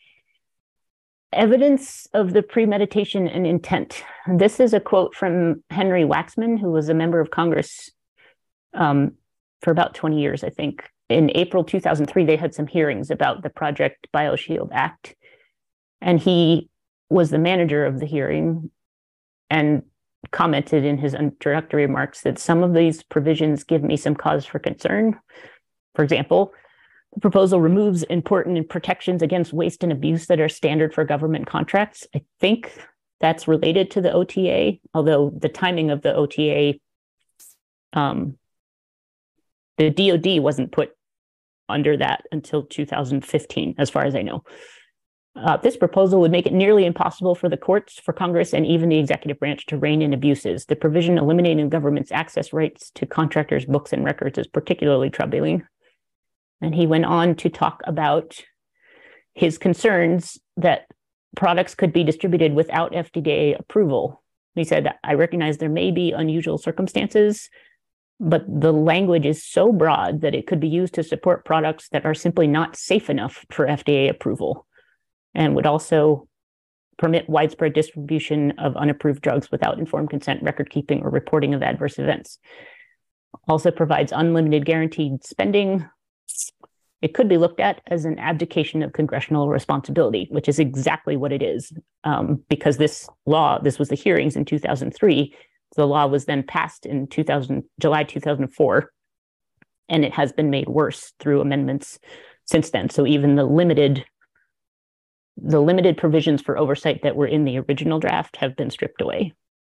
evidence of the premeditation and intent. And this is a quote from Henry Waxman, who was a member of Congress for about 20 years, I think. In April 2003, they had some hearings about the Project BioShield Act. And he was the manager of the hearing and commented in his introductory remarks that some of these provisions give me some cause for concern. For example, the proposal removes important protections against waste and abuse that are standard for government contracts. I think that's related to the OTA, although the timing of the OTA, the DoD wasn't put under that until 2015, as far as I know. This proposal would make it nearly impossible for the courts, for Congress, and even the executive branch to rein in abuses. The provision eliminating government's access rights to contractors' books and records is particularly troubling. And he went on to talk about his concerns that products could be distributed without FDA approval. He said, I recognize there may be unusual circumstances, but the language is so broad that it could be used to support products that are simply not safe enough for FDA approval, and would also permit widespread distribution of unapproved drugs without informed consent, record keeping, or reporting of adverse events. Also provides unlimited guaranteed spending. It could be looked at as an abdication of congressional responsibility, which is exactly what it is, because this was the hearings in 2003. The law was then passed in July 2004, and it has been made worse through amendments since then. So even the limited provisions for oversight that were in the original draft have been stripped away.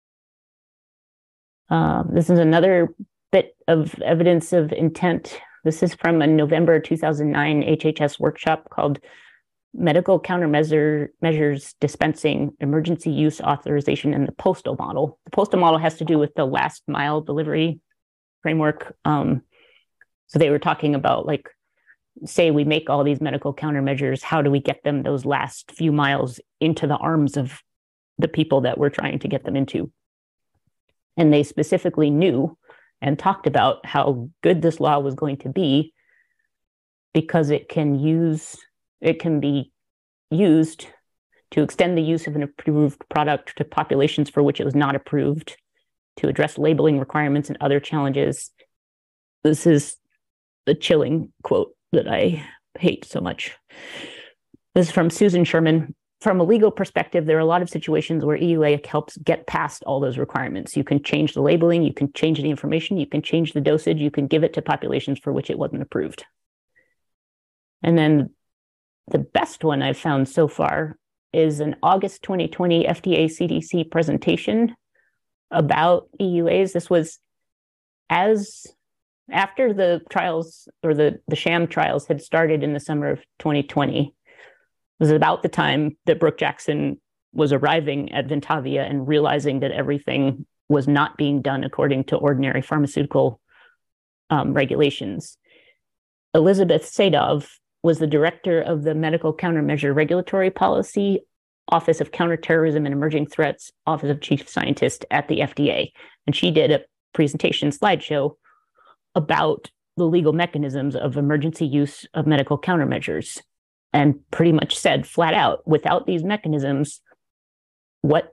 This is another bit of evidence of intent. This is from a November 2009 HHS workshop called Medical Countermeasures Dispensing, Emergency Use Authorization, and the Postal Model. The postal model has to do with the last mile delivery framework. So they were talking about, like, say we make all these medical countermeasures, how do we get them those last few miles into the arms of the people that we're trying to get them into? And they specifically knew and talked about how good this law was going to be because it can be used to extend the use of an approved product to populations for which it was not approved, to address labeling requirements and other challenges. This is the chilling quote that I hate so much. This is from Susan Sherman. From a legal perspective, there are a lot of situations where EUA helps get past all those requirements. You can change the labeling, you can change the information, you can change the dosage, you can give it to populations for which it wasn't approved. And then the best one I've found so far is an August 2020 FDA CDC presentation about EUAs. This was after the trials, or the sham trials, had started in the summer of 2020. It was about the time that Brooke Jackson was arriving at Ventavia and realizing that everything was not being done according to ordinary pharmaceutical regulations. Elizabeth Sadov was the director of the Medical Countermeasure Regulatory Policy, Office of Counterterrorism and Emerging Threats, Office of Chief Scientist at the FDA. And she did a presentation slideshow about the legal mechanisms of emergency use of medical countermeasures, and pretty much said flat out, without these mechanisms, what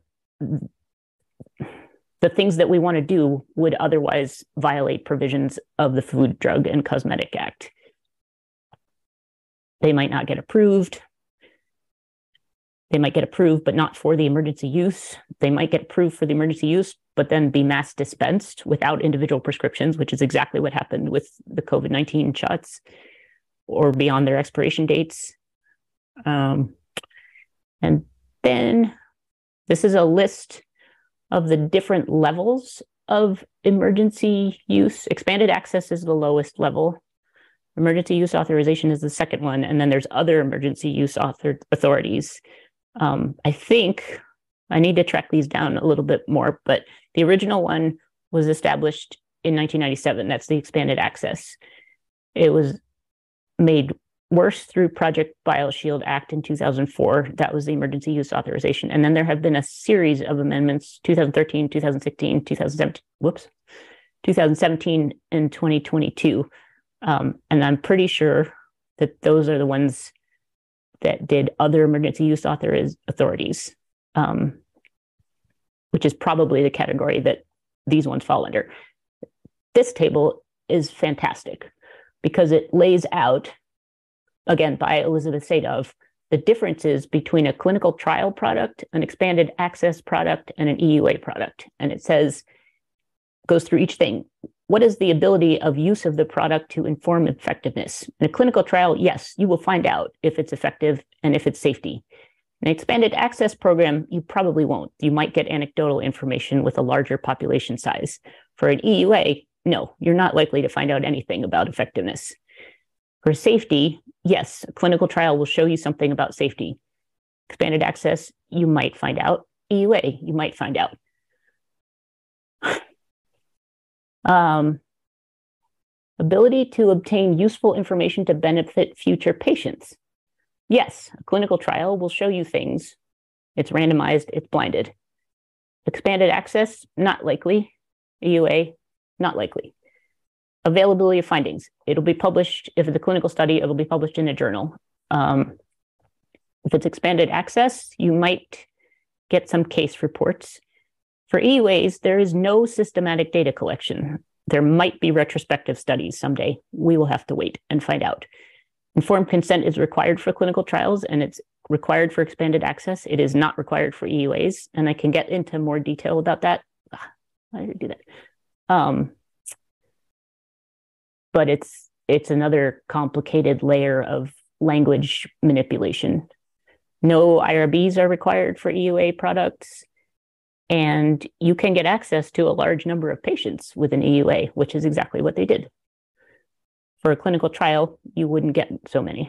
the things that we want to do would otherwise violate provisions of the Food, Drug, and Cosmetic Act. They might not get approved. They might get approved, but not for the emergency use. They might get approved for the emergency use, but then be mass dispensed without individual prescriptions, which is exactly what happened with the COVID-19 shots, or beyond their expiration dates. And then this is a list of the different levels of emergency use. Expanded access is the lowest level. Emergency use authorization is the second one. And then there's other emergency use authorities. I think I need to track these down a little bit more, but the original one was established in 1997. That's the expanded access. It was made worse through Project BioShield Act in 2004. That was the emergency use authorization. And then there have been a series of amendments, 2013, 2016, 2017, and 2022. And I'm pretty sure that those are the ones that did other emergency use authorities, which is probably the category that these ones fall under. This table is fantastic because it lays out, again, by Elizabeth Sadov, the differences between a clinical trial product, an expanded access product, and an EUA product. And it says, goes through each thing. What is the ability of use of the product to inform effectiveness? In a clinical trial, yes, you will find out if it's effective and if it's safety. An expanded access program, you probably won't. You might get anecdotal information with a larger population size. For an EUA, no, you're not likely to find out anything about effectiveness. For safety, yes, a clinical trial will show you something about safety. Expanded access, you might find out. EUA, you might find out. Ability to obtain useful information to benefit future patients. Yes, a clinical trial will show you things. It's randomized, it's blinded. Expanded access, not likely. EUA, not likely. Availability of findings. It'll be published, if it's a clinical study, it'll be published in a journal. If it's expanded access, you might get some case reports. For EUAs, there is no systematic data collection. There might be retrospective studies someday. We will have to wait and find out. Informed consent is required for clinical trials, and it's required for expanded access. It is not required for EUAs, and I can get into more detail about that. Why did I do that? But it's another complicated layer of language manipulation. No IRBs are required for EUA products, and you can get access to a large number of patients with an EUA, which is exactly what they did. For a clinical trial, you wouldn't get so many.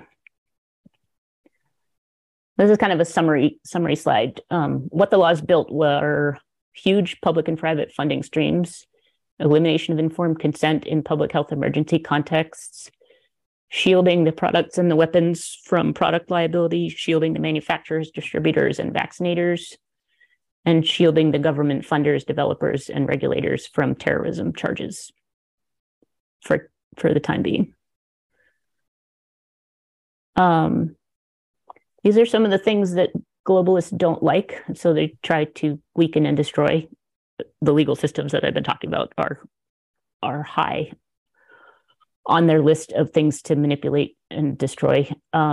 This is kind of a summary slide. What the laws built were huge public and private funding streams, elimination of informed consent in public health emergency contexts, shielding the products and the weapons from product liability, shielding the manufacturers, distributors, and vaccinators, and shielding the government funders, developers, and regulators from terrorism charges for the time being. These are some of the things that globalists don't like, so they try to weaken and destroy. The legal systems that I've been talking about are high on their list of things to manipulate and destroy.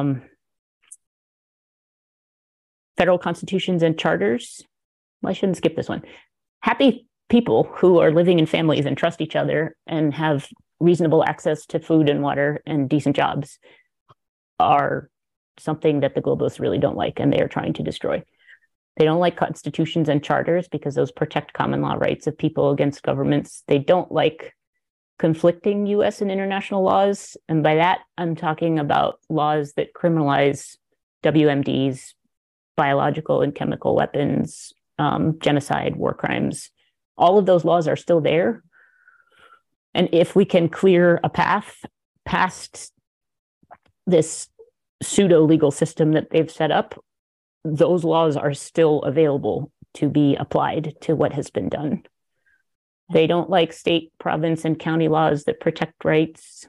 Federal constitutions and charters. Well, I shouldn't skip this one. Happy people who are living in families and trust each other and have reasonable access to food and water and decent jobs are something that the globalists really don't like, and they are trying to destroy. They don't like constitutions and charters because those protect common law rights of people against governments. They don't like conflicting US and international laws. And by that, I'm talking about laws that criminalize WMDs, biological and chemical weapons, genocide, war crimes. All of those laws are still there. And if we can clear a path past this pseudo-legal system that they've set up, those laws are still available to be applied to what has been done. They don't like state, province, and county laws that protect rights.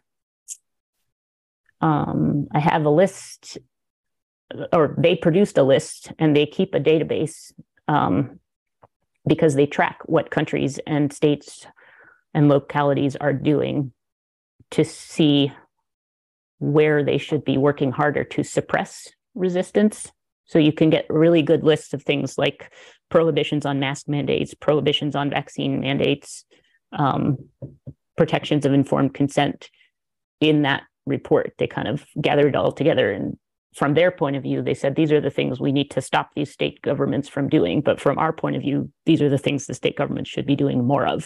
I have a list, or they produced a list, and they keep a database because they track what countries and states and localities are doing to see where they should be working harder to suppress resistance. So you can get really good lists of things like prohibitions on mask mandates, prohibitions on vaccine mandates, protections of informed consent. In that report, they kind of gathered it all together. And from their point of view, they said, these are the things we need to stop these state governments from doing. But from our point of view, these are the things the state governments should be doing more of.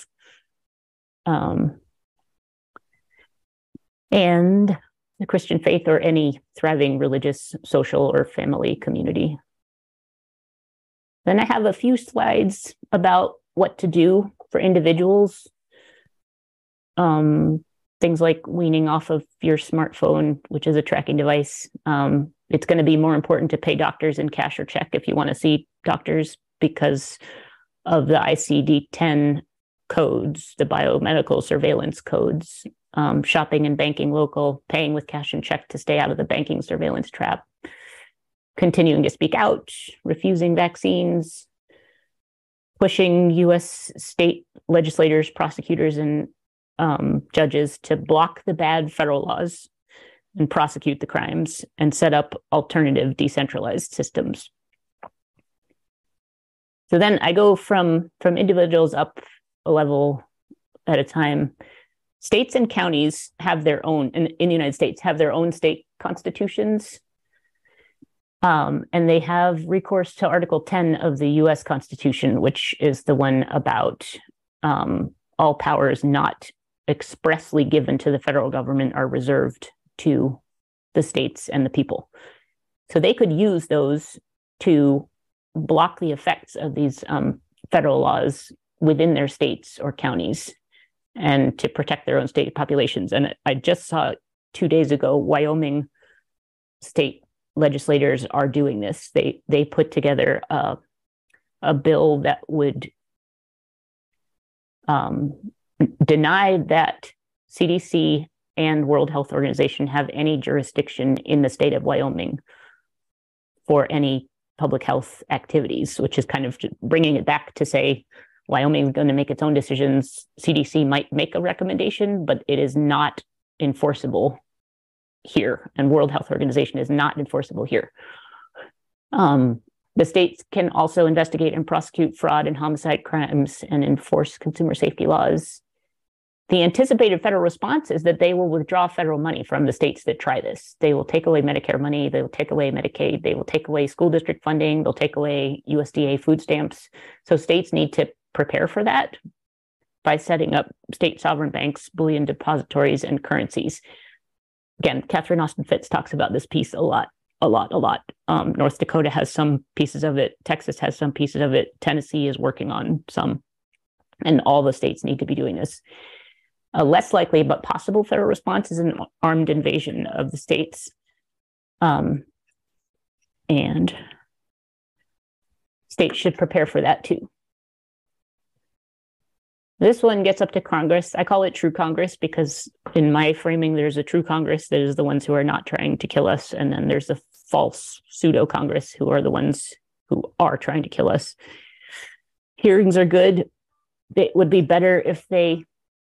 And the Christian faith or any thriving religious, social, or family community. Then I have a few slides about what to do for individuals. Things like weaning off of your smartphone, which is a tracking device. It's going to be more important to pay doctors in cash or check if you want to see doctors because of the ICD-10 codes, the biomedical surveillance codes. Shopping and banking local, paying with cash and check to stay out of the banking surveillance trap, continuing to speak out, refusing vaccines, pushing US state legislators, prosecutors, and judges to block the bad federal laws and prosecute the crimes and set up alternative decentralized systems. So then I go from individuals up a level at a time. States and counties have their own, in the United States, have their own state constitutions. And they have recourse to Article 10 of the US Constitution, which is the one about all powers not expressly given to the federal government are reserved to the states and the people. So they could use those to block the effects of these federal laws within their states or counties and to protect their own state populations. And I just saw 2 days ago, Wyoming state legislators are doing this. They put together a bill that would deny that CDC and World Health Organization have any jurisdiction in the state of Wyoming for any public health activities, which is kind of bringing it back to say Wyoming is going to make its own decisions. CDC might make a recommendation, but it is not enforceable here, and World Health Organization is not enforceable here. The states can also investigate and prosecute fraud and homicide crimes and enforce consumer safety laws. The anticipated federal response is that they will withdraw federal money from the states that try this. They will take away Medicare money, they will take away Medicaid, they will take away school district funding, they'll take away USDA food stamps. So states need to prepare for that by setting up state sovereign banks, bullion depositories, and currencies. Again, Catherine Austin Fitts talks about this piece a lot. North Dakota has some pieces of it. Texas has some pieces of it. Tennessee is working on some. And all the states need to be doing this. A less likely but possible federal response is an armed invasion of the states. And states should prepare for that too. This one gets up to Congress. I call it true Congress because in my framing, there's a true Congress that is the ones who are not trying to kill us. And then there's the false pseudo Congress who are the ones who are trying to kill us. Hearings are good. It would be better if they...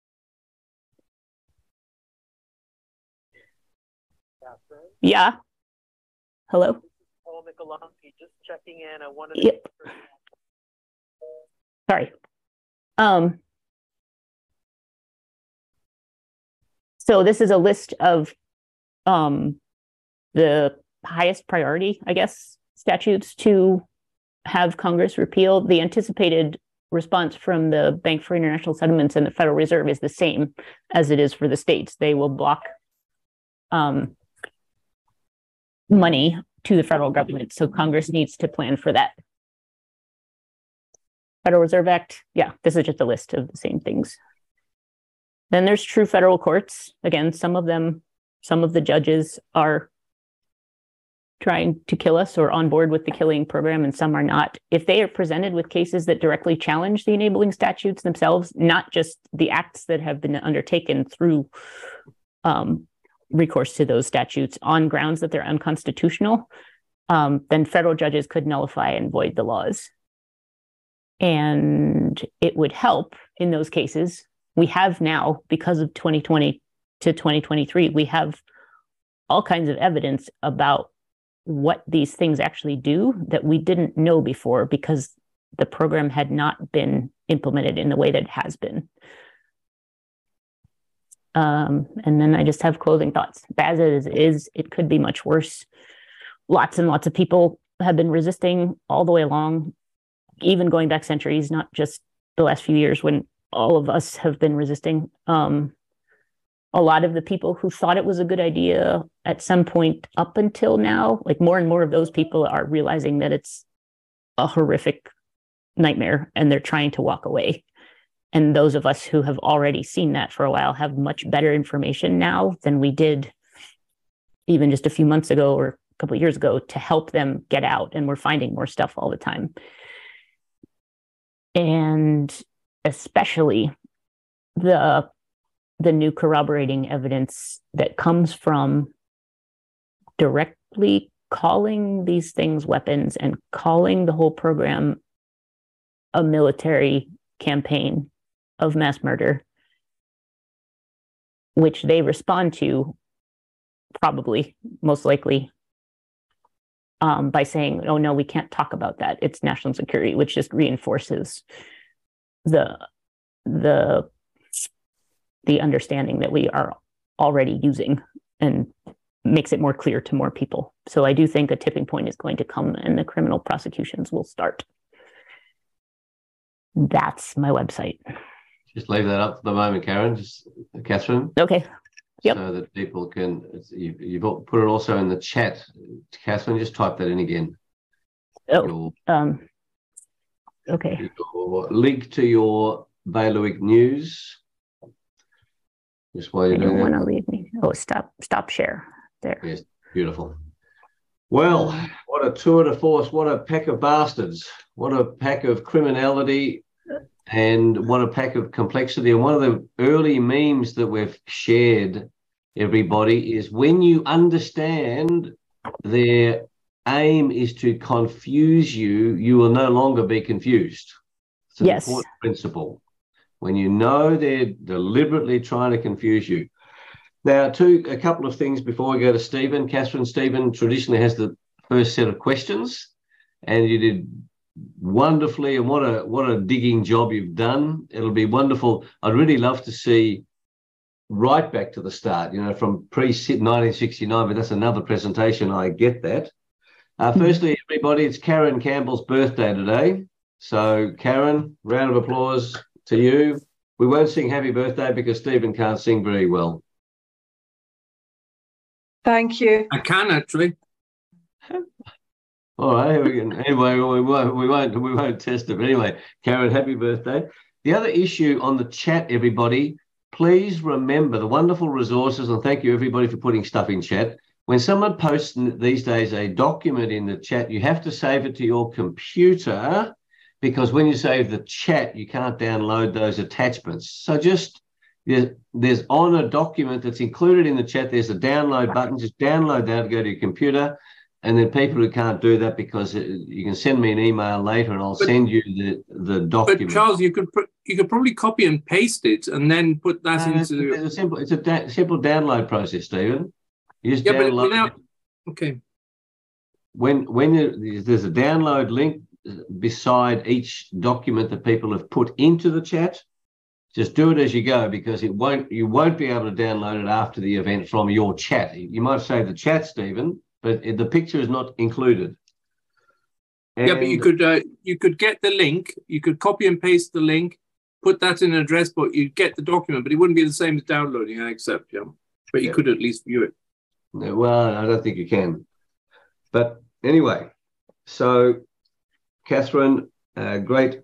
Yeah. Hello? Paul Mikolowski, just checking in. I wanted to... Sorry. So this is a list of the highest priority, I guess, statutes to have Congress repeal. The anticipated response from the Bank for International Settlements and the Federal Reserve is the same as it is for the states. They will block money to the federal government. So Congress needs to plan for that. Federal Reserve Act, yeah, this is just a list of the same things. Then there's true federal courts. Again, some of the judges are trying to kill us or on board with the killing program, and some are not. If they are presented with cases that directly challenge the enabling statutes themselves, not just the acts that have been undertaken through recourse to those statutes on grounds that they're unconstitutional, then federal judges could nullify and void the laws. And it would help in those cases. We have now, because of 2020 to 2023, we have all kinds of evidence about what these things actually do that we didn't know before because the program had not been implemented in the way that it has been. And then I just have closing thoughts. As it is, it could be much worse. Lots and lots of people have been resisting all the way along, even going back centuries, not just the last few years when all of us have been resisting. A lot of the people who thought it was a good idea at some point up until now, like more and more of those people are realizing that it's a horrific nightmare and they're trying to walk away. And those of us who have already seen that for a while have much better information now than we did even just a few months ago or a couple of years ago to help them get out. And we're finding more stuff all the time. And especially the new corroborating evidence that comes from directly calling these things weapons and calling the whole program a military campaign of mass murder, which they respond to probably, most likely, by saying, oh no, we can't talk about that. It's national security, which just reinforces the understanding that we are already using and makes it more clear to more people. So I do think a tipping point is going to come and the criminal prosecutions will start. That's my website. Just leave that up for the moment, Karen. Just Catherine. Okay. Yep. So that people can, you've put it also in the chat. Catherine, just type that in again. Oh, okay. Your link to your bailiwick news Just while you're I doing don't that. want to leave me. Oh, stop share there. Yes, beautiful. Well, what a tour de force, what a pack of bastards, what a pack of criminality, and what a pack of complexity. And one of the early memes that we've shared, everybody, is when you understand their aim is to confuse you, you will no longer be confused. It's an important principle. When you know they're deliberately trying to confuse you. Now, a couple of things before we go to Stephen. Catherine, Stephen traditionally has the first set of questions, and you did wonderfully, and what a digging job you've done. It'll be wonderful. I'd really love to see right back to the start, from pre-1969, but that's another presentation. I get that. Firstly, everybody, it's Karen Campbell's birthday today. So, Karen, round of applause to you. We won't sing happy birthday because Stephen can't sing very well. Thank you. I can actually. All right, here we go. Anyway, we won't test it. But anyway, Karen, happy birthday. The other issue on the chat, everybody, please remember the wonderful resources, and thank you everybody for putting stuff in chat. When someone posts these days a document in the chat, you have to save it to your computer, because when you save the chat, you can't download those attachments. So just there's on a document that's included in the chat, there's a download button. Just download that to go to your computer. And then people who can't do that, because you can send me an email later and I'll send you the document. But Charles, you could probably copy and paste it and then put that into. It's a simple download process, Stephen. You just download. Okay. When there's a download link beside each document that people have put into the chat, just do it as you go, because you won't be able to download it after the event from your chat. You might save the chat, Stephen, but the picture is not included. Yeah, but you could get the link. You could copy and paste the link, put that in an address book. You'd get the document, but it wouldn't be the same as downloading. I accept, yeah. But you could at least view it. No, well, I don't think you can. But anyway, so Catherine, great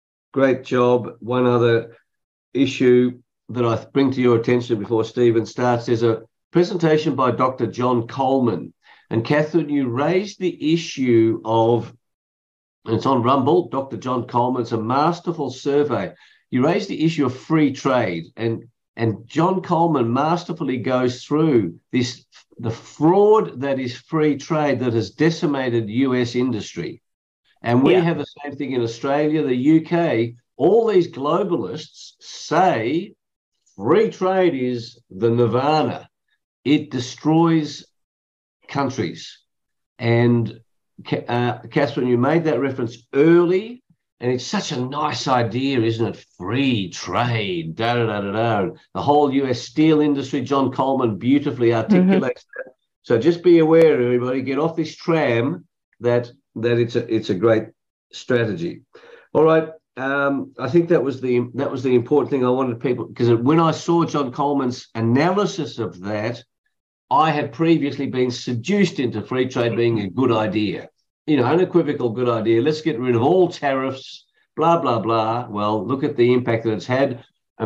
job. One other issue that I bring to your attention before Stephen starts, there's a presentation by Dr. John Coleman. And Catherine, you raised the issue of, and it's on Rumble, Dr. John Coleman, it's a masterful survey. You raised the issue of free trade, and John Coleman masterfully goes through the fraud that is free trade that has decimated US industry. And we have the same thing in Australia, the UK. All these globalists say free trade is the nirvana. It destroys countries. And Catherine, you made that reference early, and it's such a nice idea, isn't it? Free trade, The whole US steel industry, John Coleman beautifully articulates that. So just be aware, everybody, get off this tram that it's a great strategy. All right. I think that was the important thing I wanted people, because when I saw John Coleman's analysis of that, I had previously been seduced into free trade being a good idea, unequivocal good idea. Let's get rid of all tariffs, blah, blah, blah. Well, look at the impact that it's had.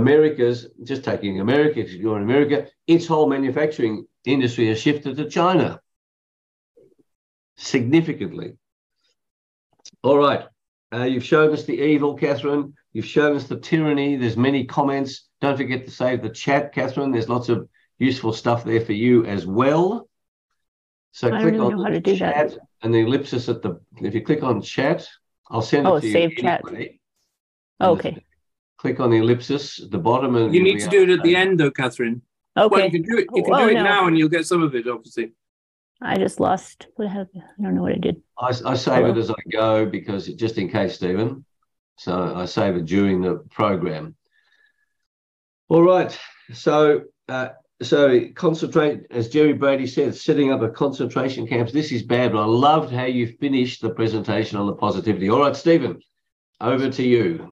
Just taking America, if you're in America, its whole manufacturing industry has shifted to China significantly. All right. You've shown us the evil, Catherine. You've shown us the tyranny. There's many comments. Don't forget to save the chat, Catherine. There's lots of useful stuff there for you as well. So click on the chat and the ellipsis if you click on chat, I'll send it to you. Save chat. Okay. Click on the ellipsis at the bottom. And you need to do it at the end, though, Catherine. Okay. Well, you can do it now and you'll get some of it, obviously. I just lost. I don't know what I did. I save it as I go, because just in case, Stephen. So I save it during the program. All right. So concentrate, as Jerry Brady said, setting up a concentration camps. This is bad, but I loved how you finished the presentation on the positivity. All right, Stephen, over to you.